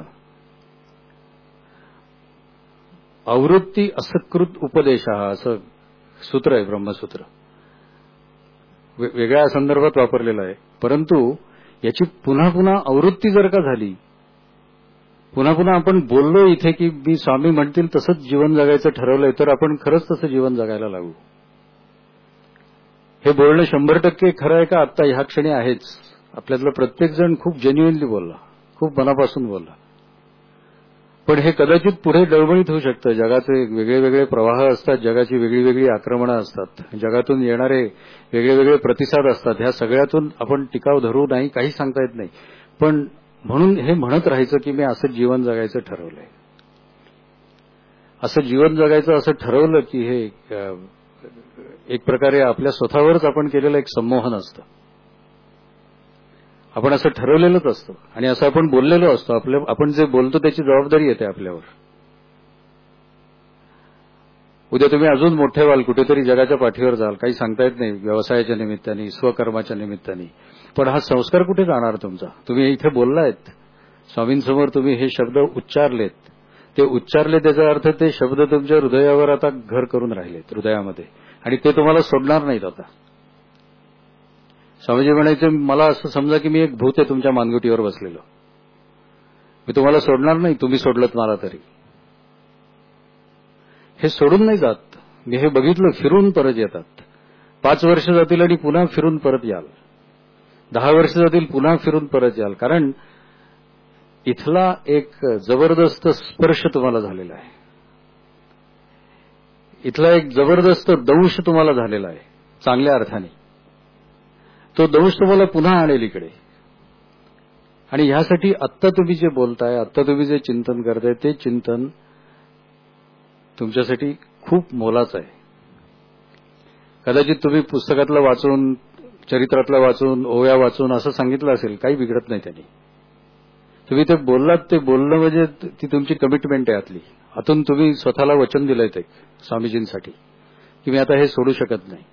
आवृत्ती असत्कृत उपदेशः असं सूत्र आहे, ब्रह्मसूत्र. वेगळ्या संदर्भात वापरलेलं आहे. परंतु याची पुन्हा पुन्हा आवृत्ती जर का झाली, पुन्हा पुन्हा आपण बोललो इथे की मी स्वामी म्हणतील तसंच जीवन जगायचं ठरवलंय, तर आपण खरंच तसं जीवन जगायला लागू. हे बोलणं शंभर टक्के खरं आहे का आत्ता ह्या क्षणी आहेच. आपल्यातला प्रत्येक जण खूप जेन्युइनली बोलला, खूप मनापासून बोलला. पण हे कदाचित पुढे डळमळीत होऊ शकतं. जगाचे वेगळे वेगळे प्रवाह असतात, जगाची वेगळी वेगळी आक्रमणं असतात, जगातून येणारे वेगळे वेगळे प्रतिसाद असतात. ह्या सगळ्यातून आपण टिकाव धरू नाही, काही सांगता येत नाही. पण म्हणून हे म्हणत राहायचं की मी असं जीवन जगायचं ठरवलंय. असं जीवन जगायचं असं ठरवलं की हे एक प्रकारे आपल्या स्वतःवरच आपण केलेलं एक संमोहन असतं. आपण असं ठरवलेलंच असतं आणि असं आपण बोललेलो असतो. आपल्या आपण जे बोलतो त्याची जबाबदारी येते आपल्यावर. उद्या तुम्ही अजून मोठे व्हाल, कुठेतरी जगाच्या पाठीवर जाल, काही सांगता येत नाही, व्यवसायाच्या निमित्ताने, स्वकर्माच्या निमित्ताने. पण हा संस्कार कुठे जाणार तुमचा? तुम्ही इथे बोललायत, स्वामींसमोर तुम्ही हे शब्द उच्चारलेत, ते उच्चारले त्याचा अर्थ ते शब्द तुमच्या हृदयावर आता घर करून राहिलेत हृदयामध्ये, आणि ते तुम्हाला सोडणार नाहीत आता. स्वामीजी म्हणायचे मला असं समजा की मी एक भूत आहे तुमच्या मानगुटीवर बसलेलो, मी तुम्हाला सोडणार नाही, तुम्ही सोडलत मला तरी. हे सोडून नाही जात. मी हे बघितलं, फिरून परत येतात. पाच वर्ष जातील आणि पुन्हा फिरून परत याल. दहा वर्ष जातील पुन्हा फिरून परत याल. कारण इथला एक जबरदस्त स्पर्श तुम्हाला झालेला आहे, इथला एक जबरदस्त दंश तुम्हाला झालेला आहे चांगल्या अर्थाने. तो दंश तुम्हाला पुन्हा आणेल इकडे. आणि ह्यासाठी आत्ता तुम्ही जे बोलताय, आत्ता तुम्ही जे चिंतन करताय, ते चिंतन तुमच्यासाठी खूप मोलाचं आहे. कदाचित तुम्ही पुस्तकातलं वाचून, चरित्रातलं वाचून, ओव्या वाचून असं सांगितलं असेल, काही बिघडत नाही त्यांनी. तुम्ही ते बोललात, ते बोलणं म्हणजे ती तुमची कमिटमेंट आहे आतली. आतून तुम्ही स्वतःला वचन दिलंय ते स्वामीजींसाठी की मी आता हे सोडू शकत नाही.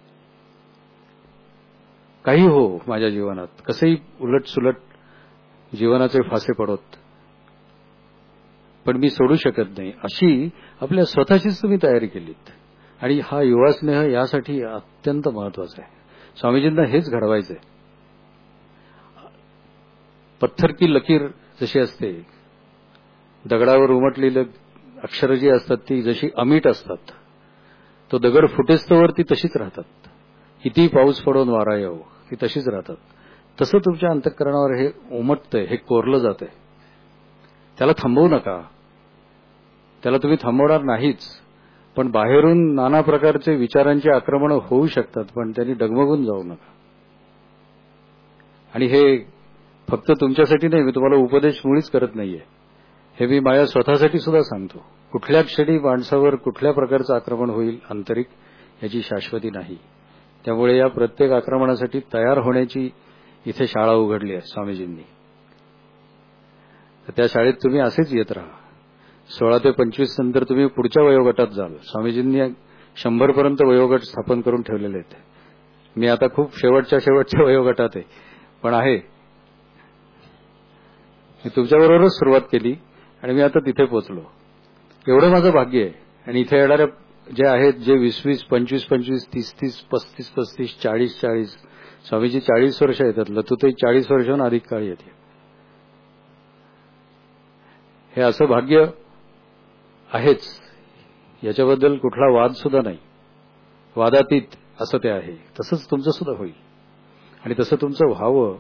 काही हो माझ्या जीवनात, कसंही उलट सुलट जीवनाचे फासे पडोत, पण मी सोडू शकत नाही, अशी आपल्या स्वतःचीच तुम्ही तयारी केलीत. आणि हा युवा स्नेह यासाठी अत्यंत महत्वाचा आहे. स्वामीजींना हेच घडवायचंय. पत्थर की लकीर जशी असते, दगडावर उमटलेली अक्षरं जी असतात ती जशी अमीट असतात, तो दगड फुटेस्तोवर ती तशीच राहतात. किती पाऊस पडून वारा येऊ ती तशीच राहतात. तसं तुमच्या अंतःकरणावर हे उमटतंय, हे कोरलं जातंय. त्याला थांबवू नका. त्याला तुम्ही थांबवणार नाहीच, पण बाहेरून नाना प्रकारचे विचारांची आक्रमणं होऊ शकतात, पण त्यांनी डगमगून जाऊ नका. आणि हे फक्त तुमच्यासाठी नाही, मी तुम्हाला उपदेश मुळीच करत नाहीये, हे मी माझ्या स्वतःसाठी सुद्धा सांगतो. कुठल्या क्षणी माणसावर कुठल्या प्रकारचं आक्रमण होईल आंतरिक याची शाश्वती नाही. त्यामुळे या प्रत्येक आक्रमणासाठी तयार होण्याची इथे शाळा उघडली आहे स्वामीजींनी. त्या शाळेत तुम्ही असेच येत राहा. सोळा ते पंचवीस नंतर तुम्ही पुढच्या वयोगटात जाल. स्वामीजींनी शंभर पर्यंत वयोगट स्थापन करून ठेवलेले आहेत. मी आता खूप शेवटच्या शेवटच्या वयोगटात आहे, पण आहे. मी तुमच्याबरोबरच सुरुवात केली आणि मी आता तिथे पोहोचलो. एवढं माझं भाग्य आहे. आणि इथे येणाऱ्या जे आहेत, जे वीस वीस पंचवीस पंचवीस तीस तीस पस्तीस पस्तीस चाळीस चाळीस स्वामीजी चाळीस वर्ष येतात, लतुताई चाळीस वर्षाहून अधिक काळ येते. हे असं भाग्य आहेच, याच्याबद्दल कुठला वाद सुद्धा नाही. वादातीत असं ते आहे. तसंच तुमचं सुद्धा होईल आणि तसं तुमचं व्हावं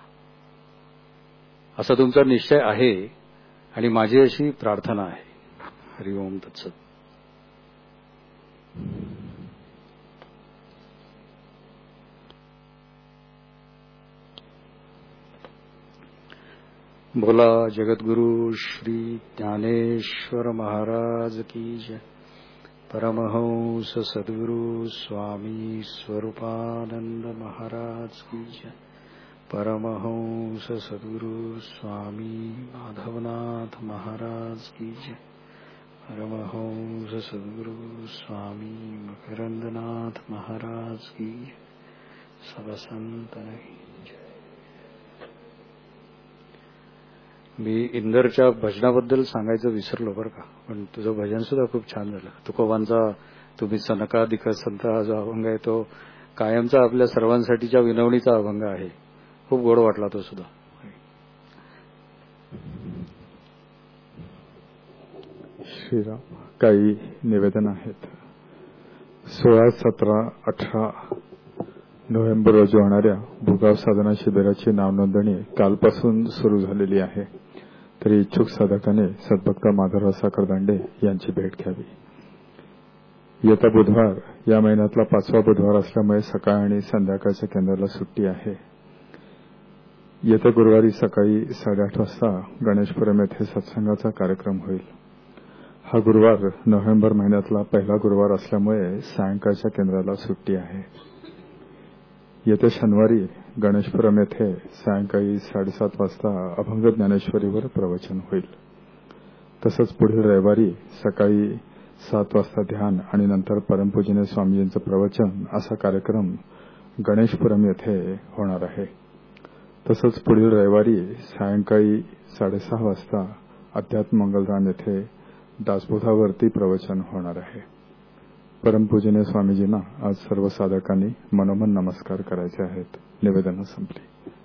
असा तुमचा निश्चय आहे आणि माझी अशी प्रार्थना आहे. हरि ओम तत्सत. बोला जगद्गुरु श्री ज्ञानेश्वर महाराज की जय. परमहंस सद्गुरु स्वामी स्वरूपानंद महाराज की जय. परमहंस सद्गुरु स्वामी माधवनाथ महाराज की जय. परमहंस सद्गुरु स्वामी मकरंदनाथ महाराज की जय. सब संतन की जय. मी इंदरच्या भजनाबद्दल सांगायचं विसरलो बरं का, पण तुझं भजन सुद्धा खूप छान झालं. तुकोबांचा तुम्ही सनकाधिक संत हा जो अभंग आहे तो कायमचा आपल्या सर्वांसाठीच्या विनवणीचा अभंग आहे. खूप गोड वाटला तो सुद्धा. श्रीराम. काही निवेदन आहेत. सोळा सतरा अठरा नोव्हेंबर रोजी होणाऱ्या भूगाव साधना शिबिराची नावनोंदणी कालपासून सुरू झालेली आहे. तरी इच्छुक साधकाने सद्भक्त माधवराव साखरदांडे यांची भेट घ्यावी. येत्या बुधवार या महिन्यातला पाचवा बुधवार असल्यामुळे सकाळ आणि संध्याकाळच्या केंद्राला सुट्टी आहे. येत्या गुरुवारी सकाळी साडेआठ वाजता गणेशपुरम येथे सत्संगाचा कार्यक्रम होईल. हा गुरुवार नोव्हेंबर महिन्यातला पहिला गुरुवार असल्यामुळे सायंकाळच्या केंद्राला सुट्टी आहे. येत्या शनिवारी गणेशपुरम येथे सायंकाळी साडेसात वाजता अभंग ज्ञानेश्वरीवर प्रवचन होईल. तसंच पुढील रविवारी सकाळी सात वाजता ध्यान आणि नंतर परमपूजनीय स्वामीजींचं प्रवचन असा कार्यक्रम गणेशपुरम येथे होणार आहे. तसंच पुढील रविवारी सायंकाळी साडेसहा वाजता अध्यात्म मंगलधाम येथे दासबोधावरती प्रवचन होणार आहे. परमपूजनीय स्वामीजींना आज सर्व साधकांनी मनोमन नमस्कार करायचे आहेत. निवेदनं संपली.